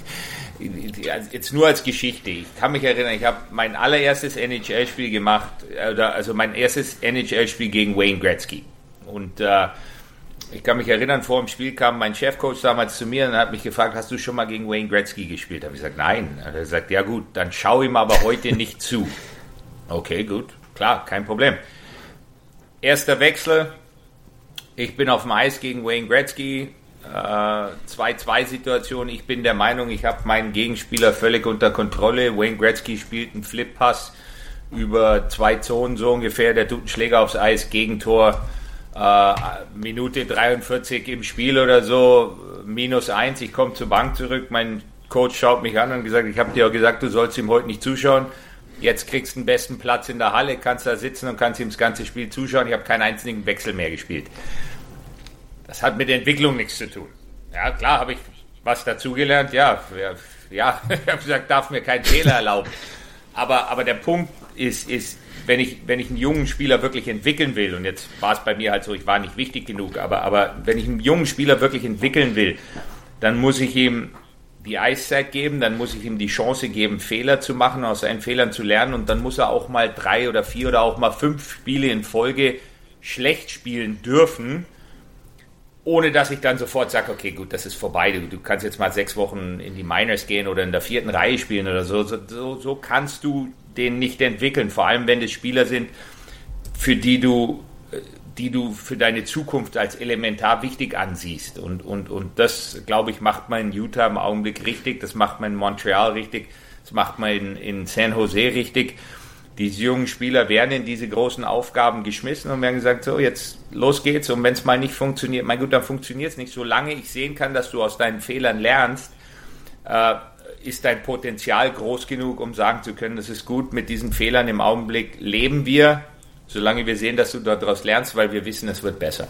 jetzt nur als Geschichte. Ich kann mich erinnern, ich habe mein allererstes N H L-Spiel gemacht, also mein erstes N H L-Spiel gegen Wayne Gretzky. Und äh, ich kann mich erinnern, vor dem Spiel kam mein Chefcoach damals zu mir und hat mich gefragt, hast du schon mal gegen Wayne Gretzky gespielt? Da habe ich gesagt, nein. Er hat gesagt, ja gut, dann schau ihm aber heute nicht zu. Okay, gut, klar, kein Problem. Erster Wechsel, ich bin auf dem Eis gegen Wayne Gretzky, zwei zwei Situation. Ich bin der Meinung, ich habe meinen Gegenspieler völlig unter Kontrolle. Wayne Gretzky spielt einen Flip-Pass über zwei Zonen so ungefähr. Der tut einen Schläger aufs Eis, Gegentor. Äh, Minute dreiundvierzig im Spiel oder so, minus eins. Ich komme zur Bank zurück. Mein Coach schaut mich an und gesagt, ich habe dir auch gesagt, du sollst ihm heute nicht zuschauen. Jetzt kriegst du den besten Platz in der Halle, kannst da sitzen und kannst ihm das ganze Spiel zuschauen. Ich habe keinen einzigen Wechsel mehr gespielt. Das hat mit der Entwicklung nichts zu tun. Ja, klar, habe ich was dazugelernt. Ja, ja, ja ich habe gesagt, darf mir keinen Fehler erlauben. Aber, aber der Punkt ist, ist wenn, ich, wenn ich einen jungen Spieler wirklich entwickeln will, und jetzt war es bei mir halt so, ich war nicht wichtig genug, aber, aber wenn ich einen jungen Spieler wirklich entwickeln will, dann muss ich ihm die Eiszeit geben, dann muss ich ihm die Chance geben, Fehler zu machen, aus seinen Fehlern zu lernen, und dann muss er auch mal drei oder vier oder auch mal fünf Spiele in Folge schlecht spielen dürfen, ohne dass ich dann sofort sage, okay, gut, das ist vorbei, du, du kannst jetzt mal sechs Wochen in die Minors gehen oder in der vierten Reihe spielen oder so. So, so, so kannst du den nicht entwickeln, vor allem wenn es Spieler sind, für die du, die du für deine Zukunft als elementar wichtig ansiehst. Und, und, und das, glaube ich, macht man in Utah im Augenblick richtig, das macht man in Montreal richtig, das macht man in, in San Jose richtig. Diese jungen Spieler werden in diese großen Aufgaben geschmissen und werden gesagt, so, jetzt los geht's. Und wenn es mal nicht funktioniert, mein gut, dann funktioniert es nicht. Solange ich sehen kann, dass du aus deinen Fehlern lernst, äh, ist dein Potenzial groß genug, um sagen zu können, das ist gut, mit diesen Fehlern im Augenblick leben wir, solange wir sehen, dass du daraus lernst, weil wir wissen, es wird besser.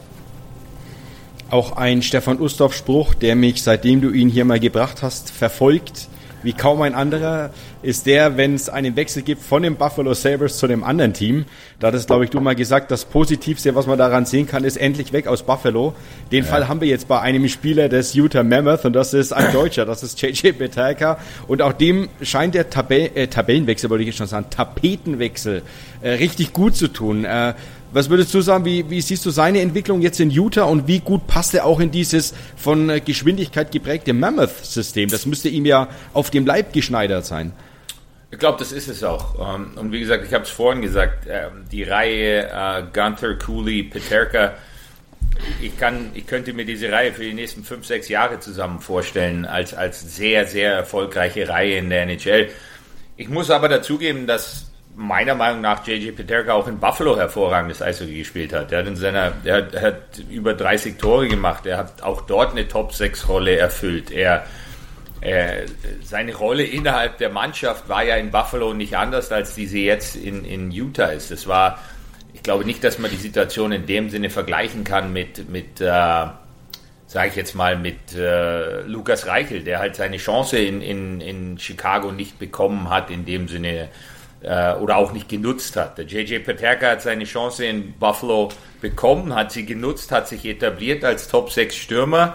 Auch ein Stefan Ustorf-Spruch, der mich, seitdem du ihn hier mal gebracht hast, verfolgt, wie kaum ein anderer, ist der, wenn es einen Wechsel gibt von den Buffalo Sabres zu dem anderen Team. Da hattest, glaube ich, du mal gesagt, das Positivste, was man daran sehen kann, ist endlich weg aus Buffalo. Den ja. Fall haben wir jetzt bei einem Spieler des Utah Mammoth, und das ist ein Deutscher, das ist J J Peterka. Und auch dem scheint der Tab- äh, Tabellenwechsel, wollte ich jetzt schon sagen, Tapetenwechsel äh, richtig gut zu tun. Äh, Was würdest du sagen, wie, wie siehst du seine Entwicklung jetzt in Utah und wie gut passt er auch in dieses von Geschwindigkeit geprägte Mammoth-System? Das müsste ihm ja auf dem Leib geschneidert sein. Ich glaube, das ist es auch. Und wie gesagt, ich habe es vorhin gesagt, die Reihe Gunther, Cooley, Peterka, ich, kann, ich könnte mir diese Reihe für die nächsten fünf, sechs Jahre zusammen vorstellen als, als sehr, sehr erfolgreiche Reihe in der N H L. Ich muss aber dazugeben, dass meiner Meinung nach J J Peterka auch in Buffalo hervorragendes Eishockey gespielt hat. Er hat in seiner, er hat, er hat über dreißig Tore gemacht. Er hat auch dort eine Top sechs Rolle erfüllt. Er äh, seine Rolle innerhalb der Mannschaft war ja in Buffalo nicht anders, als die sie jetzt in, in Utah ist. Das war, ich glaube nicht, dass man die Situation in dem Sinne vergleichen kann mit, mit äh, sage ich jetzt mal, mit äh, Lukas Reichel, der halt seine Chance in, in, in Chicago nicht bekommen hat, in dem Sinne, äh, oder auch nicht genutzt hat. Der J J Peterka hat seine Chance in Buffalo bekommen, hat sie genutzt, hat sich etabliert als Top sechs Stürmer.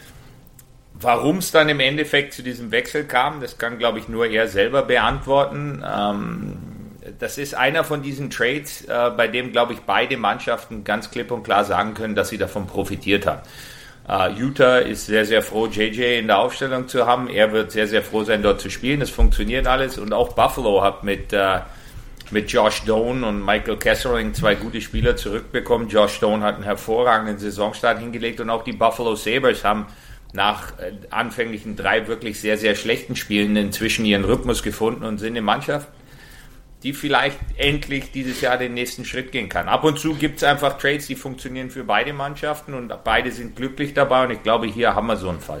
Warum es dann im Endeffekt zu diesem Wechsel kam, das kann, glaube ich, nur er selber beantworten. Ähm, das ist einer von diesen Trades, äh, bei dem, glaube ich, beide Mannschaften ganz klipp und klar sagen können, dass sie davon profitiert haben. Uh, Utah ist sehr, sehr froh, J J in der Aufstellung zu haben. Er wird sehr, sehr froh sein, dort zu spielen. Es funktioniert alles. Und auch Buffalo hat mit, uh, mit Josh Doan und Michael Kesselring zwei gute Spieler zurückbekommen. Josh Doan hat einen hervorragenden Saisonstart hingelegt. Und auch die Buffalo Sabres haben nach äh, anfänglichen drei wirklich sehr, sehr schlechten Spielen inzwischen ihren Rhythmus gefunden und sind eine Mannschaft, die vielleicht endlich dieses Jahr den nächsten Schritt gehen kann. Ab und zu gibt es einfach Trades, die funktionieren für beide Mannschaften und beide sind glücklich dabei und ich glaube, hier haben wir so einen Fall.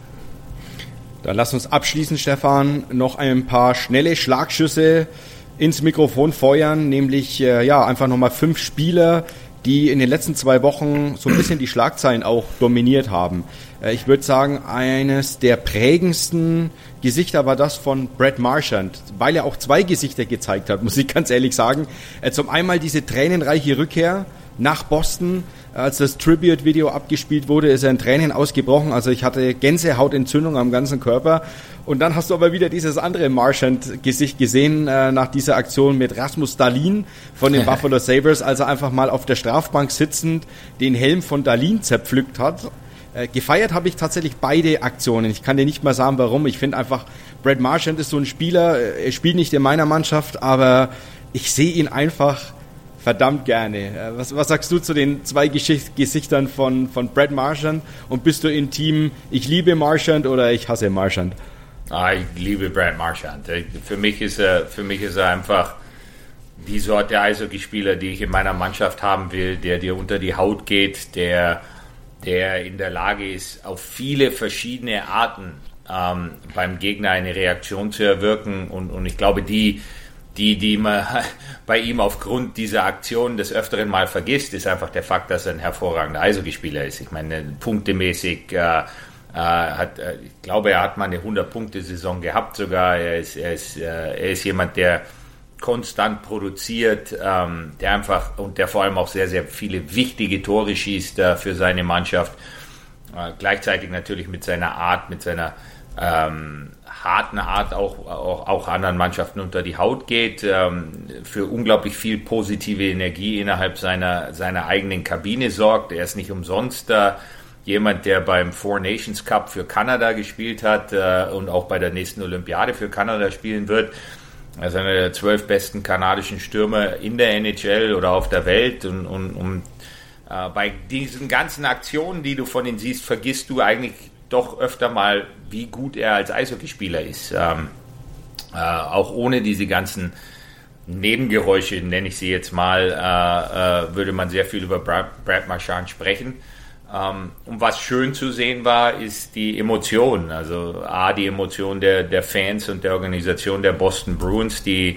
Dann lass uns abschließend, Stefan, noch ein paar schnelle Schlagschüsse ins Mikrofon feuern, nämlich äh, ja einfach nochmal fünf Spieler, die in den letzten zwei Wochen so ein bisschen die Schlagzeilen auch dominiert haben. Äh, ich würde sagen, eines der prägendsten Gesichter war das von Brad Marchand, weil er auch zwei Gesichter gezeigt hat, muss ich ganz ehrlich sagen. Äh, zum einmal diese tränenreiche Rückkehr nach Boston, als das Tribute-Video abgespielt wurde, ist er in Tränen ausgebrochen. Also ich hatte Gänsehautentzündung am ganzen Körper. Und dann hast du aber wieder dieses andere Marchand-Gesicht gesehen äh, nach dieser Aktion mit Rasmus Dahlin von den Buffalo Sabres, als er einfach mal auf der Strafbank sitzend den Helm von Dahlin zerpflückt hat. Äh, gefeiert habe ich tatsächlich beide Aktionen. Ich kann dir nicht mal sagen, warum. Ich finde einfach, Brad Marchand ist so ein Spieler, er spielt nicht in meiner Mannschaft, aber ich sehe ihn einfach verdammt gerne. Was, was sagst du zu den zwei Geschicht- Gesichtern von, von Brad Marchand? Und bist du im Team, ich liebe Marchand oder ich hasse Marchand? Ah, ich liebe Brad Marchand. Für mich ist er, für mich ist er einfach die Sorte Eishockeyspieler, die ich in meiner Mannschaft haben will, der dir unter die Haut geht, der, der in der Lage ist, auf viele verschiedene Arten ähm, beim Gegner eine Reaktion zu erwirken. Und, und ich glaube, die Die, die man bei ihm aufgrund dieser Aktion des Öfteren mal vergisst, ist einfach der Fakt, dass er ein hervorragender Eishockeyspieler ist. Ich meine, punktemäßig äh, äh, hat, äh, ich glaube, er hat mal eine hundert-Punkte-Saison gehabt sogar. Er ist, er ist, äh, er ist jemand, der konstant produziert, ähm, der einfach und der vor allem auch sehr, sehr viele wichtige Tore schießt äh, für seine Mannschaft. Äh, gleichzeitig natürlich mit seiner Art, mit seiner ähm, harten Art auch, auch, auch anderen Mannschaften unter die Haut geht, ähm, für unglaublich viel positive Energie innerhalb seiner, seiner eigenen Kabine sorgt. Er ist nicht umsonst äh, jemand, der beim Four Nations Cup für Kanada gespielt hat äh, und auch bei der nächsten Olympiade für Kanada spielen wird. Er ist einer der zwölf besten kanadischen Stürmer in der N H L oder auf der Welt und, und, und äh, bei diesen ganzen Aktionen, die du von ihm siehst, vergisst du eigentlich doch öfter mal, wie gut er als Eishockeyspieler ist. Ähm, äh, auch ohne diese ganzen Nebengeräusche, nenne ich sie jetzt mal, äh, äh, würde man sehr viel über Brad, Brad Marchand sprechen. Ähm, und was schön zu sehen war, ist die Emotion. Also A, die Emotion der, der Fans und der Organisation der Boston Bruins, die,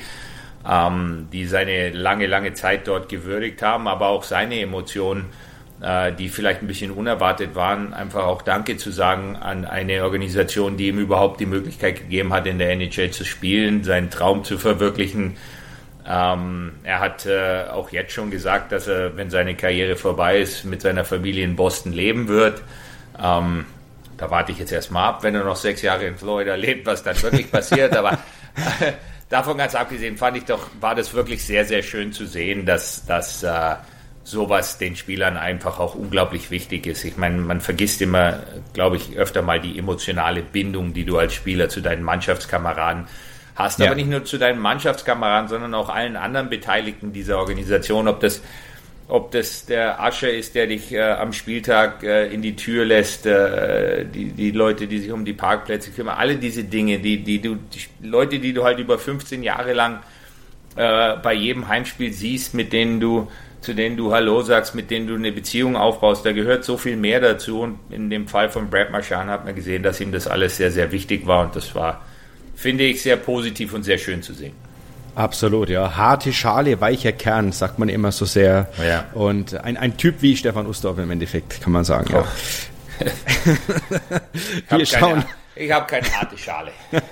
ähm, die seine lange, lange Zeit dort gewürdigt haben, aber auch seine Emotionen, die vielleicht ein bisschen unerwartet waren, einfach auch Danke zu sagen an eine Organisation, die ihm überhaupt die Möglichkeit gegeben hat, in der N H L zu spielen, seinen Traum zu verwirklichen. Ähm, er hat äh, auch jetzt schon gesagt, dass er, wenn seine Karriere vorbei ist, mit seiner Familie in Boston leben wird. Ähm, da warte ich jetzt erstmal ab, wenn er noch sechs Jahre in Florida lebt, was dann wirklich passiert. Aber äh, davon ganz abgesehen fand ich doch, war das wirklich sehr, sehr schön zu sehen, dass, dass äh, sowas den Spielern einfach auch unglaublich wichtig ist. Ich meine, man vergisst immer, glaube ich, öfter mal die emotionale Bindung, die du als Spieler zu deinen Mannschaftskameraden hast. Ja. Aber nicht nur zu deinen Mannschaftskameraden, sondern auch allen anderen Beteiligten dieser Organisation. Ob das, ob das der Usher ist, der dich äh, am Spieltag äh, in die Tür lässt, äh, die, die Leute, die sich um die Parkplätze kümmern, alle diese Dinge, die, die du, die Leute, die du halt über fünfzehn Jahre lang äh, bei jedem Heimspiel siehst, mit denen du, zu denen du Hallo sagst, mit denen du eine Beziehung aufbaust. Da gehört so viel mehr dazu. Und in dem Fall von Brad Marchand hat man gesehen, dass ihm das alles sehr, sehr wichtig war. Und das war, finde ich, sehr positiv und sehr schön zu sehen. Absolut, ja. Harte Schale, weicher Kern, sagt man immer so sehr. Ja. Und ein, ein Typ wie Stefan Ustorf im Endeffekt, kann man sagen. Ja. Wir schauen. Ich habe keine harte Schale.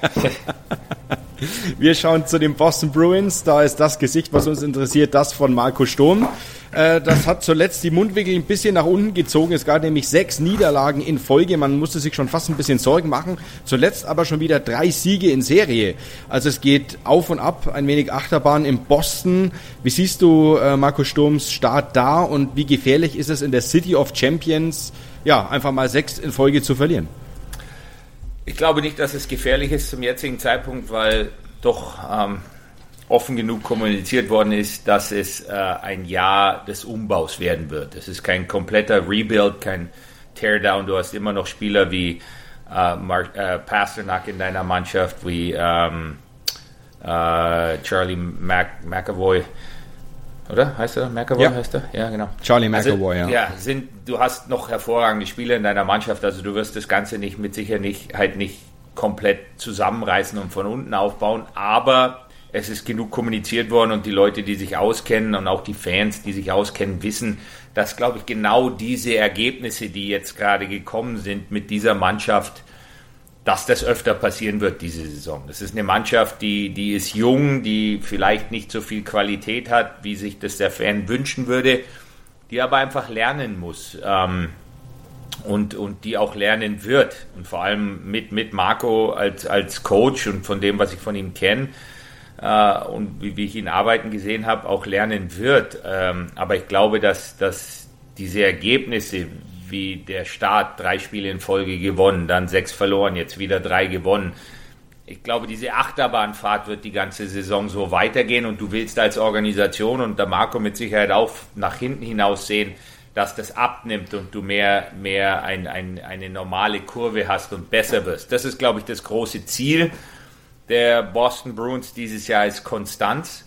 Wir schauen zu den Boston Bruins. Da ist das Gesicht, was uns interessiert, das von Marco Sturm. Das hat zuletzt die Mundwinkel ein bisschen nach unten gezogen. Es gab nämlich sechs Niederlagen in Folge. Man musste sich schon fast ein bisschen Sorgen machen. Zuletzt aber schon wieder drei Siege in Serie. Also es geht auf und ab, ein wenig Achterbahn in Boston. Wie siehst du Marco Sturms Start da und wie gefährlich ist es in der City of Champions, ja, einfach mal sechs in Folge zu verlieren? Ich glaube nicht, dass es gefährlich ist zum jetzigen Zeitpunkt, weil doch ähm, offen genug kommuniziert worden ist, dass es äh, ein Jahr des Umbaus werden wird. Es ist kein kompletter Rebuild, kein Teardown. Du hast immer noch Spieler wie äh, Mark, äh, Pasternak in deiner Mannschaft, wie ähm, äh, Charlie Mac- McAvoy. Oder? Heißt er? McAvoy ja. heißt er? Ja, genau. Charlie McAvoy, also, ja. ja sind, du hast noch hervorragende Spieler in deiner Mannschaft, also du wirst das Ganze nicht mit Sicherheit nicht komplett zusammenreißen und von unten aufbauen, aber es ist genug kommuniziert worden und die Leute, die sich auskennen und auch die Fans, die sich auskennen, wissen, dass, glaube ich, genau diese Ergebnisse, die jetzt gerade gekommen sind mit dieser Mannschaft, dass das öfter passieren wird diese Saison. Das ist eine Mannschaft, die, die ist jung, die vielleicht nicht so viel Qualität hat, wie sich das der Fan wünschen würde, die aber einfach lernen muss ähm, und, und die auch lernen wird. Und vor allem mit, mit Marco als, als Coach und von dem, was ich von ihm kenne äh, und wie, wie ich ihn arbeiten gesehen habe, auch lernen wird. Ähm, aber ich glaube, dass, dass diese Ergebnisse, wie der Start, drei Spiele in Folge gewonnen, dann sechs verloren, jetzt wieder drei gewonnen. Ich glaube, diese Achterbahnfahrt wird die ganze Saison so weitergehen und du willst als Organisation und der Marco mit Sicherheit auch nach hinten hinaus sehen, dass das abnimmt und du mehr, mehr ein, ein, eine normale Kurve hast und besser wirst. Das ist, glaube ich, das große Ziel der Boston Bruins dieses Jahr, ist Konstanz.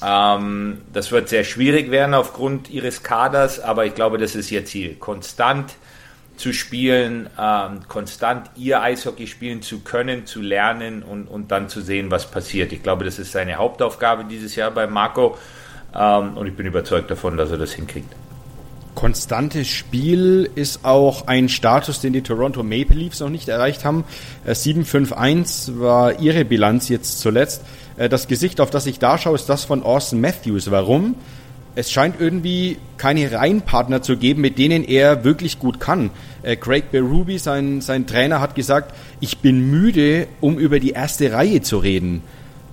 Ähm, das wird sehr schwierig werden aufgrund ihres Kaders, aber ich glaube, das ist ihr Ziel. Konstant zu spielen, ähm, konstant ihr Eishockey spielen zu können, zu lernen und, und dann zu sehen, was passiert. Ich glaube, das ist seine Hauptaufgabe dieses Jahr bei Marco ähm, und ich bin überzeugt davon, dass er das hinkriegt. Konstantes Spiel ist auch ein Status, den die Toronto Maple Leafs noch nicht erreicht haben. sieben fünf eins war ihre Bilanz jetzt zuletzt. Das Gesicht, auf das ich da schaue, ist das von Auston Matthews. Warum? Es scheint irgendwie keine Reihenpartner zu geben, mit denen er wirklich gut kann. Craig Berube, sein, sein Trainer, hat gesagt, ich bin müde, um über die erste Reihe zu reden.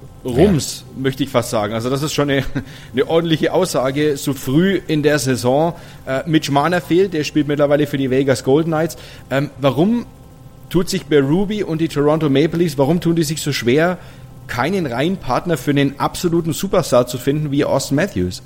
Rums, ja. Möchte ich fast sagen. Also das ist schon eine, eine ordentliche Aussage, so früh in der Saison. Äh, Mitch Marner fehlt, der spielt mittlerweile für die Vegas Golden Knights. Ähm, warum tut sich Berube und die Toronto Maple Leafs, warum tun die sich so schwer, keinen Reihenpartner für einen absoluten Superstar zu finden wie Auston Matthews?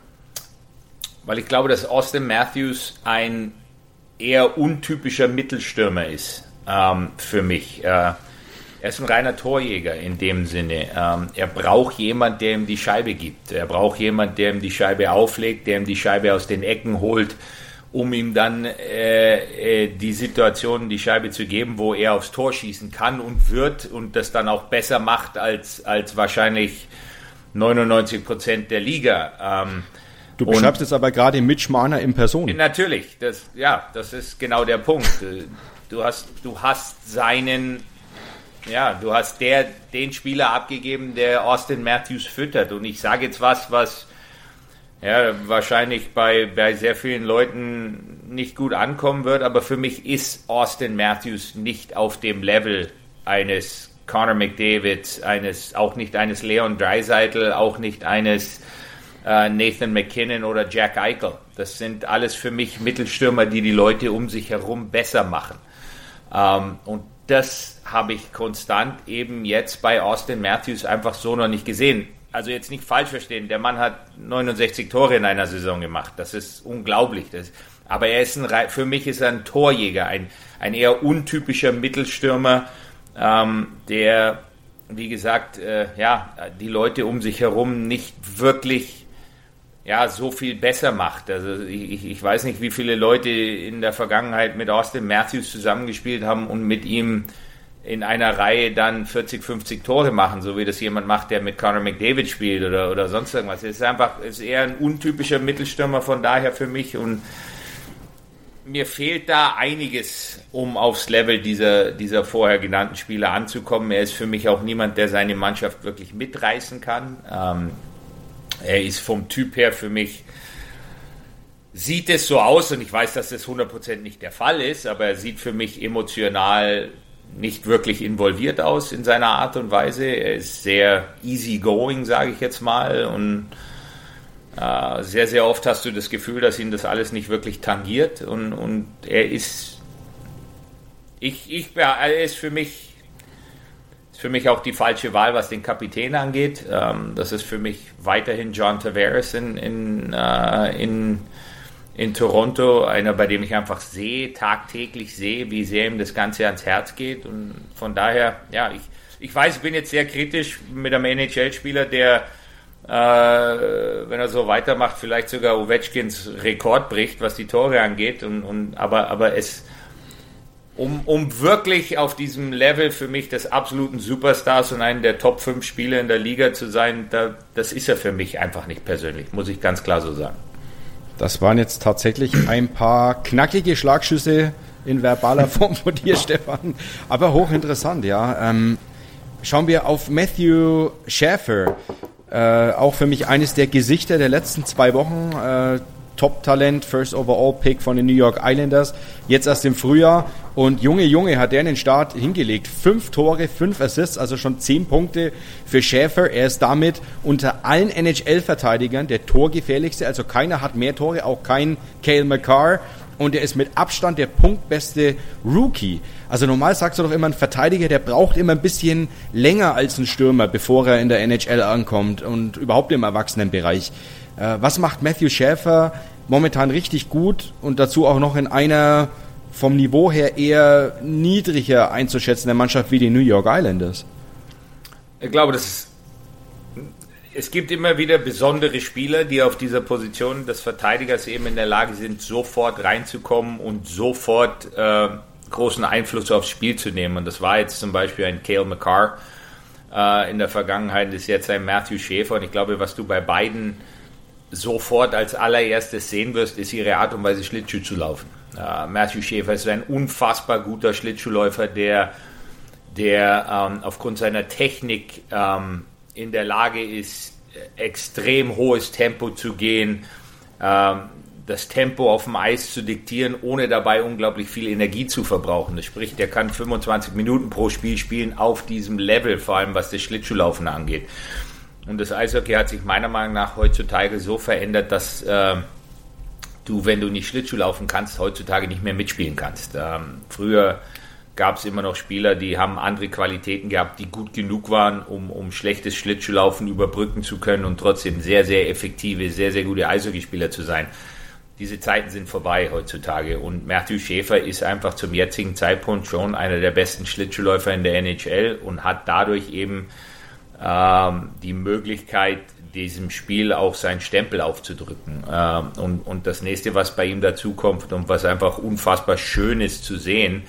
Weil ich glaube, dass Auston Matthews ein eher untypischer Mittelstürmer ist ähm, für mich. Äh, Er ist ein reiner Torjäger in dem Sinne. Ähm, er braucht jemand, der ihm die Scheibe gibt. Er braucht jemand, der ihm die Scheibe auflegt, der ihm die Scheibe aus den Ecken holt, um ihm dann äh, äh, die Situation, die Scheibe zu geben, wo er aufs Tor schießen kann und wird und das dann auch besser macht als, als wahrscheinlich neunundneunzig Prozent der Liga. Ähm, du beschreibst jetzt aber gerade Mitch Marner in Person. Natürlich, das, ja, das ist genau der Punkt. Du hast, du hast seinen... Ja, du hast der, den Spieler abgegeben, der Auston Matthews füttert. Und ich sage jetzt was, was ja, wahrscheinlich bei, bei sehr vielen Leuten nicht gut ankommen wird. Aber für mich ist Auston Matthews nicht auf dem Level eines Connor McDavid, eines, auch nicht eines Leon Draisaitl, auch nicht eines äh, Nathan McKinnon oder Jack Eichel. Das sind alles für mich Mittelstürmer, die die Leute um sich herum besser machen. Ähm, und das habe ich konstant eben jetzt bei Auston Matthews einfach so noch nicht gesehen. Also jetzt nicht falsch verstehen, der Mann hat neunundsechzig Tore in einer Saison gemacht. Das ist unglaublich. Das, aber er ist ein, für mich ist er ein Torjäger, ein, ein eher untypischer Mittelstürmer, ähm, der wie gesagt, äh, ja, die Leute um sich herum nicht wirklich ja, so viel besser macht. Also ich, ich weiß nicht, wie viele Leute in der Vergangenheit mit Austin Matthews zusammengespielt haben und mit ihm in einer Reihe dann vierzig, fünfzig Tore machen, so wie das jemand macht, der mit Connor McDavid spielt oder, oder sonst irgendwas. Es ist einfach, es ist eher ein untypischer Mittelstürmer von daher für mich und mir fehlt da einiges, um aufs Level dieser, dieser vorher genannten Spieler anzukommen. Er ist für mich auch niemand, der seine Mannschaft wirklich mitreißen kann. Ähm, er ist vom Typ her für mich, sieht es so aus, und ich weiß, dass das hundert Prozent nicht der Fall ist, aber er sieht für mich emotional nicht wirklich involviert aus in seiner Art und Weise. Er ist sehr easygoing, sage ich jetzt mal, und äh, sehr, sehr oft hast du das Gefühl, dass ihn das alles nicht wirklich tangiert, und, und er ist ich, ich, er ist für mich ist für mich auch die falsche Wahl, was den Kapitän angeht. Ähm, das ist für mich weiterhin John Tavares in, in, äh, in in Toronto, einer, bei dem ich einfach sehe, tagtäglich sehe, wie sehr ihm das Ganze ans Herz geht, und von daher, ja, ich, ich weiß, ich bin jetzt sehr kritisch mit einem N H L-Spieler, der, äh, wenn er so weitermacht, vielleicht sogar Ovechkins Rekord bricht, was die Tore angeht, und, und aber, aber es, um, um wirklich auf diesem Level für mich des absoluten Superstars und einen der Top fünf Spieler in der Liga zu sein, da, das ist er für mich einfach nicht persönlich, muss ich ganz klar so sagen. Das waren jetzt tatsächlich ein paar knackige Schlagschüsse in verbaler Form von dir, Stefan. Aber hochinteressant, ja. Ähm, schauen wir auf Matthew Schaefer. Äh, auch für mich eines der Gesichter der letzten zwei Wochen. Äh, Top-Talent, First Overall Pick von den New York Islanders. Jetzt erst im Frühjahr. Und Junge, Junge, hat der einen Start hingelegt. Fünf Tore, fünf Assists, also schon zehn Punkte für Schaefer. Er ist damit unter allen N H L-Verteidigern der torgefährlichste. Also keiner hat mehr Tore, auch kein Cale Makar. Und er ist mit Abstand der punktbeste Rookie. Also normal sagst du doch immer, ein Verteidiger, der braucht immer ein bisschen länger als ein Stürmer, bevor er in der N H L ankommt und überhaupt im Erwachsenenbereich. Äh, was macht Matthew Schaefer momentan richtig gut und dazu auch noch in einer vom Niveau her eher niedriger einzuschätzende Mannschaft wie die New York Islanders? Ich glaube, das ist, es gibt immer wieder besondere Spieler, die auf dieser Position des Verteidigers eben in der Lage sind, sofort reinzukommen und sofort äh, großen Einfluss aufs Spiel zu nehmen. Und das war jetzt zum Beispiel ein Cale Makar äh, in der Vergangenheit, das ist jetzt ein Matthew Schaefer. Und ich glaube, was du bei beiden sofort als allererstes sehen wirst, ist ihre Art und Weise, Schlittschuh zu laufen. Uh, Matthew Schaefer ist ein unfassbar guter Schlittschuhläufer, der, der ähm, aufgrund seiner Technik ähm, in der Lage ist, extrem hohes Tempo zu gehen, ähm, das Tempo auf dem Eis zu diktieren, ohne dabei unglaublich viel Energie zu verbrauchen. Das spricht, der kann fünfundzwanzig Minuten pro Spiel spielen auf diesem Level, vor allem was das Schlittschuhlaufen angeht. Und das Eishockey hat sich meiner Meinung nach heutzutage so verändert, dass äh, du, wenn du nicht Schlittschuh laufen kannst, heutzutage nicht mehr mitspielen kannst. Ähm, früher gab es immer noch Spieler, die haben andere Qualitäten gehabt, die gut genug waren, um, um schlechtes Schlittschuhlaufen überbrücken zu können und trotzdem sehr, sehr effektive, sehr, sehr gute Eishockeyspieler zu sein. Diese Zeiten sind vorbei heutzutage, und Matthew Schaefer ist einfach zum jetzigen Zeitpunkt schon einer der besten Schlittschuhläufer in der N H L und hat dadurch eben ähm, die Möglichkeit, diesem Spiel auch seinen Stempel aufzudrücken. Ähm, und, und das nächste, was bei ihm dazu kommt und was einfach unfassbar schön ist zu sehen,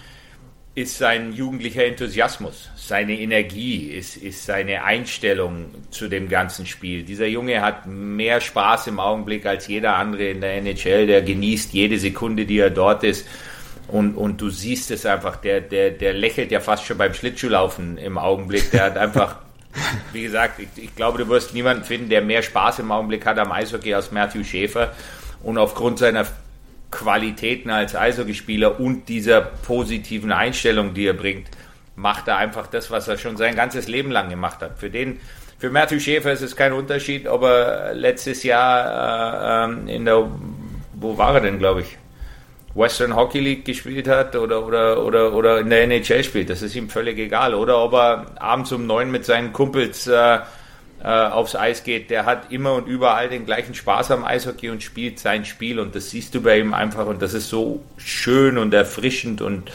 ist sein jugendlicher Enthusiasmus, seine Energie, ist, ist seine Einstellung zu dem ganzen Spiel. Dieser Junge hat mehr Spaß im Augenblick als jeder andere in der N H L, der genießt jede Sekunde, die er dort ist. Und, und du siehst es einfach, der, der, der lächelt ja fast schon beim Schlittschuhlaufen im Augenblick. Der hat einfach, wie gesagt, ich, ich glaube, du wirst niemanden finden, der mehr Spaß im Augenblick hat am Eishockey als Matthew Schaefer. Und aufgrund seiner Qualitäten als Eishockeyspieler und dieser positiven Einstellung, die er bringt, macht er einfach das, was er schon sein ganzes Leben lang gemacht hat. Für den, für Matthew Schaefer ist es kein Unterschied, ob er letztes Jahr äh, in der, wo war er denn, glaube ich, Western Hockey League gespielt hat oder, oder, oder, oder in der N H L spielt. Das ist ihm völlig egal. Oder ob er abends um neun mit seinen Kumpels äh, äh, aufs Eis geht. Der hat immer und überall den gleichen Spaß am Eishockey und spielt sein Spiel. Und das siehst du bei ihm einfach. Und das ist so schön und erfrischend und,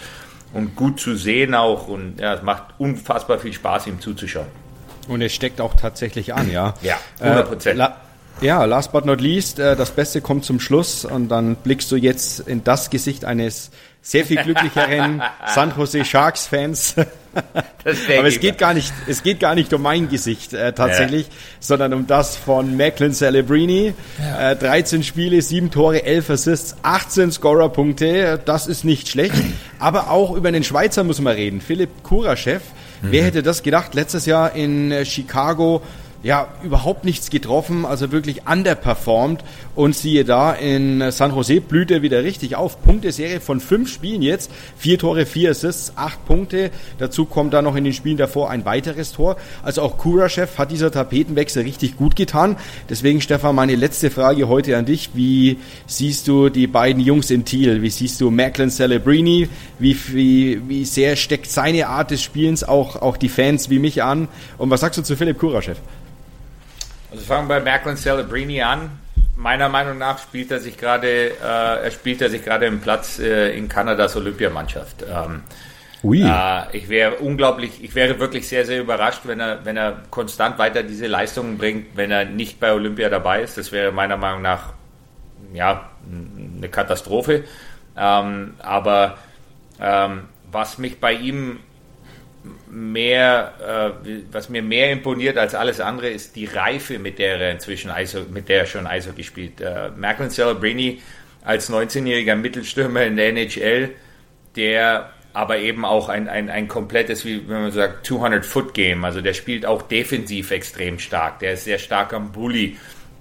und gut zu sehen auch. Und ja, es macht unfassbar viel Spaß, ihm zuzuschauen. Und es steckt auch tatsächlich an, ja. Ja, hundert Prozent. Äh, la- ja, last but not least, äh, das Beste kommt zum Schluss und dann blickst du jetzt in das Gesicht eines sehr viel glücklicheren San Jose Sharks Fans. Aber es geht gar nicht, es geht gar nicht um mein Gesicht äh, tatsächlich, ja. sondern um das von Macklin Celebrini. Ja. Äh, dreizehn Spiele, sieben Tore, elf Assists, achtzehn Scorerpunkte. Das ist nicht schlecht. Aber auch über den Schweizer muss man reden. Philipp Kuraschew. Mhm. Wer hätte das gedacht? Letztes Jahr in äh, Chicago ja, überhaupt nichts getroffen, also wirklich underperformed und siehe da, in San Jose blüht er wieder richtig auf. Punkteserie von fünf Spielen jetzt, vier Tore, vier Assists, acht Punkte, dazu kommt dann noch in den Spielen davor ein weiteres Tor. Also auch Kuraschew hat dieser Tapetenwechsel richtig gut getan. Deswegen, Stefan, meine letzte Frage heute an dich, wie siehst du die beiden Jungs in Thiel? Wie siehst du Macklin Celebrini? Wie, wie, wie sehr steckt seine Art des Spielens auch, auch die Fans wie mich an? Und was sagst du zu Philipp Kuraschew? Also fangen wir bei Macklin Celebrini an. Meiner Meinung nach spielt er sich gerade, äh, er spielt er sich gerade im Platz äh, in Kanadas Olympiamannschaft. Ähm, Ui. Äh, ich wäre unglaublich, ich wäre wirklich sehr, sehr überrascht, wenn er, wenn er konstant weiter diese Leistungen bringt, wenn er nicht bei Olympia dabei ist. Das wäre meiner Meinung nach, ja, eine Katastrophe. Ähm, aber ähm, was mich bei ihm mehr, äh, was mir mehr imponiert als alles andere, ist die Reife, mit der er inzwischen Eisho- mit der er schon Eishockey spielt. Äh, Macklin Celebrini als neunzehnjähriger Mittelstürmer in der N H L, der aber eben auch ein, ein, ein komplettes, wie wenn man sagt, zweihundert-Foot-Game, also der spielt auch defensiv extrem stark, der ist sehr stark am Bully.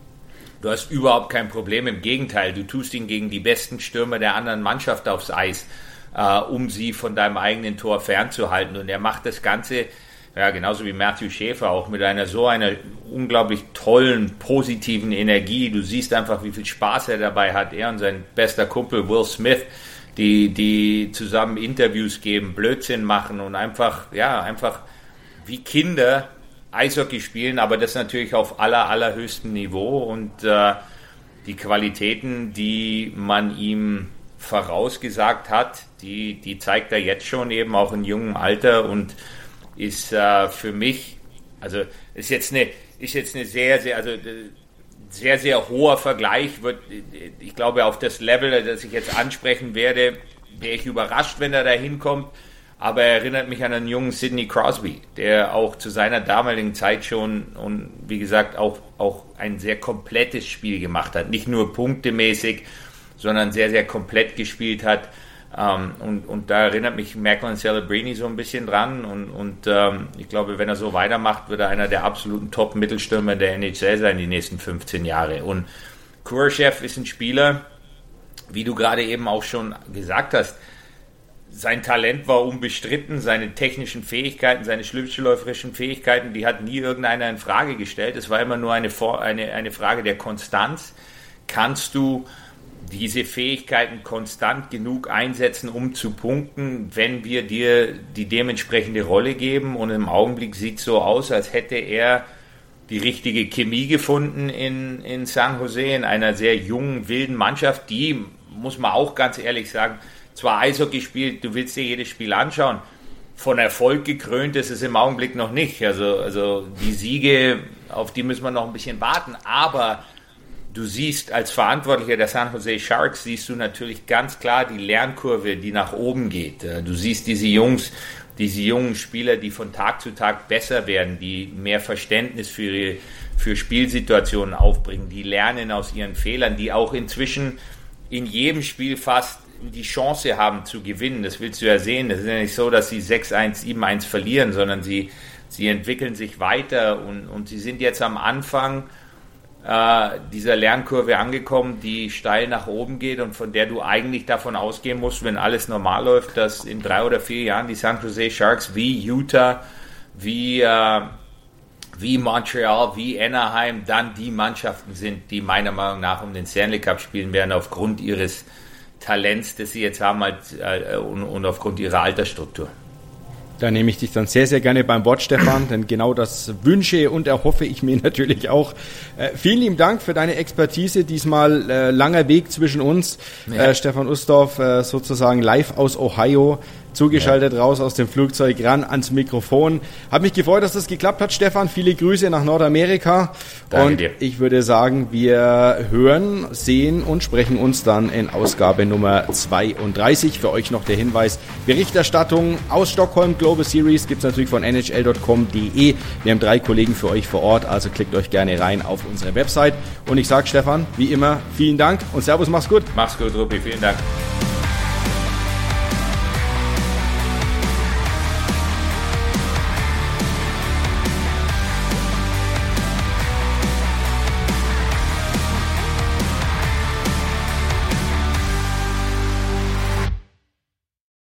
Du hast überhaupt kein Problem, im Gegenteil, du tust ihn gegen die besten Stürmer der anderen Mannschaft aufs Eis, Uh, um sie von deinem eigenen Tor fernzuhalten. Und er macht das Ganze, ja, genauso wie Matthew Schäfer, auch mit einer so einer unglaublich tollen, positiven Energie. Du siehst einfach, wie viel Spaß er dabei hat. Er und sein bester Kumpel Will Smith, die, die zusammen Interviews geben, Blödsinn machen und einfach, ja, einfach wie Kinder Eishockey spielen, aber das natürlich auf aller, allerhöchstem Niveau. Und uh, die Qualitäten, die man ihm vorausgesagt hat, die, die zeigt er jetzt schon eben auch in jungem Alter und ist äh, für mich, also ist jetzt eine, ist jetzt eine sehr, sehr, also sehr, sehr hoher Vergleich, wird, ich glaube, auf das Level, das ich jetzt ansprechen werde, wäre ich überrascht, wenn er da hinkommt, aber er erinnert mich an einen jungen Sidney Crosby, der auch zu seiner damaligen Zeit schon und wie gesagt auch, auch ein sehr komplettes Spiel gemacht hat, nicht nur punktemäßig, sondern sehr, sehr komplett gespielt hat. Ähm, und, und da erinnert mich Macklin Celebrini so ein bisschen dran. Und, und ähm, ich glaube, wenn er so weitermacht, wird er einer der absoluten Top-Mittelstürmer der N H L sein die nächsten fünfzehn Jahre. Und Kuraschew ist ein Spieler, wie du gerade eben auch schon gesagt hast, sein Talent war unbestritten, seine technischen Fähigkeiten, seine schlittschuhläuferischen Fähigkeiten, die hat nie irgendeiner in Frage gestellt. Es war immer nur eine, eine, eine Frage der Konstanz. Kannst du diese Fähigkeiten konstant genug einsetzen, um zu punkten, wenn wir dir die dementsprechende Rolle geben? Und im Augenblick sieht es so aus, als hätte er die richtige Chemie gefunden in, in San Jose, in einer sehr jungen, wilden Mannschaft, die, muss man auch ganz ehrlich sagen, zwar Eishockey spielt, du willst dir jedes Spiel anschauen, von Erfolg gekrönt ist es im Augenblick noch nicht. Also, also die Siege, auf die müssen wir noch ein bisschen warten, aber du siehst als Verantwortlicher der San Jose Sharks, siehst du natürlich ganz klar die Lernkurve, die nach oben geht. Du siehst diese Jungs, diese jungen Spieler, die von Tag zu Tag besser werden, die mehr Verständnis für, ihre, für Spielsituationen aufbringen, die lernen aus ihren Fehlern, die auch inzwischen in jedem Spiel fast die Chance haben zu gewinnen. Das willst du ja sehen. Das ist ja nicht so, dass sie sechs eins, sieben eins verlieren, sondern sie, sie entwickeln sich weiter und, und sie sind jetzt am Anfang dieser Lernkurve angekommen, die steil nach oben geht und von der du eigentlich davon ausgehen musst, wenn alles normal läuft, dass in drei oder vier Jahren die San Jose Sharks wie Utah, wie, äh, wie Montreal, wie Anaheim dann die Mannschaften sind, die meiner Meinung nach um den Stanley Cup spielen werden, aufgrund ihres Talents, das sie jetzt haben halt, äh, und, und aufgrund ihrer Altersstruktur. Da nehme ich dich dann sehr, sehr gerne beim Wort, Stefan, denn genau das wünsche und erhoffe ich mir natürlich auch. Äh, vielen lieben Dank für deine Expertise. Diesmal äh, langer Weg zwischen uns. Ja. Äh, Stefan Ustorf äh, sozusagen live aus Ohio, zugeschaltet ja. raus aus dem Flugzeug, ran ans Mikrofon. Hat mich gefreut, dass das geklappt hat, Stefan. Viele Grüße nach Nordamerika. Danke und dir. Ich würde sagen, wir hören, sehen und sprechen uns dann in Ausgabe Nummer zweiunddreißig. Für euch noch der Hinweis, Berichterstattung aus Stockholm, Global Series, gibt es natürlich von N H L Punkt com Punkt de. Wir haben drei Kollegen für euch vor Ort, also klickt euch gerne rein auf unsere Website. Und ich sage, Stefan, wie immer, vielen Dank und Servus, mach's gut. Mach's gut, Ruppi, vielen Dank.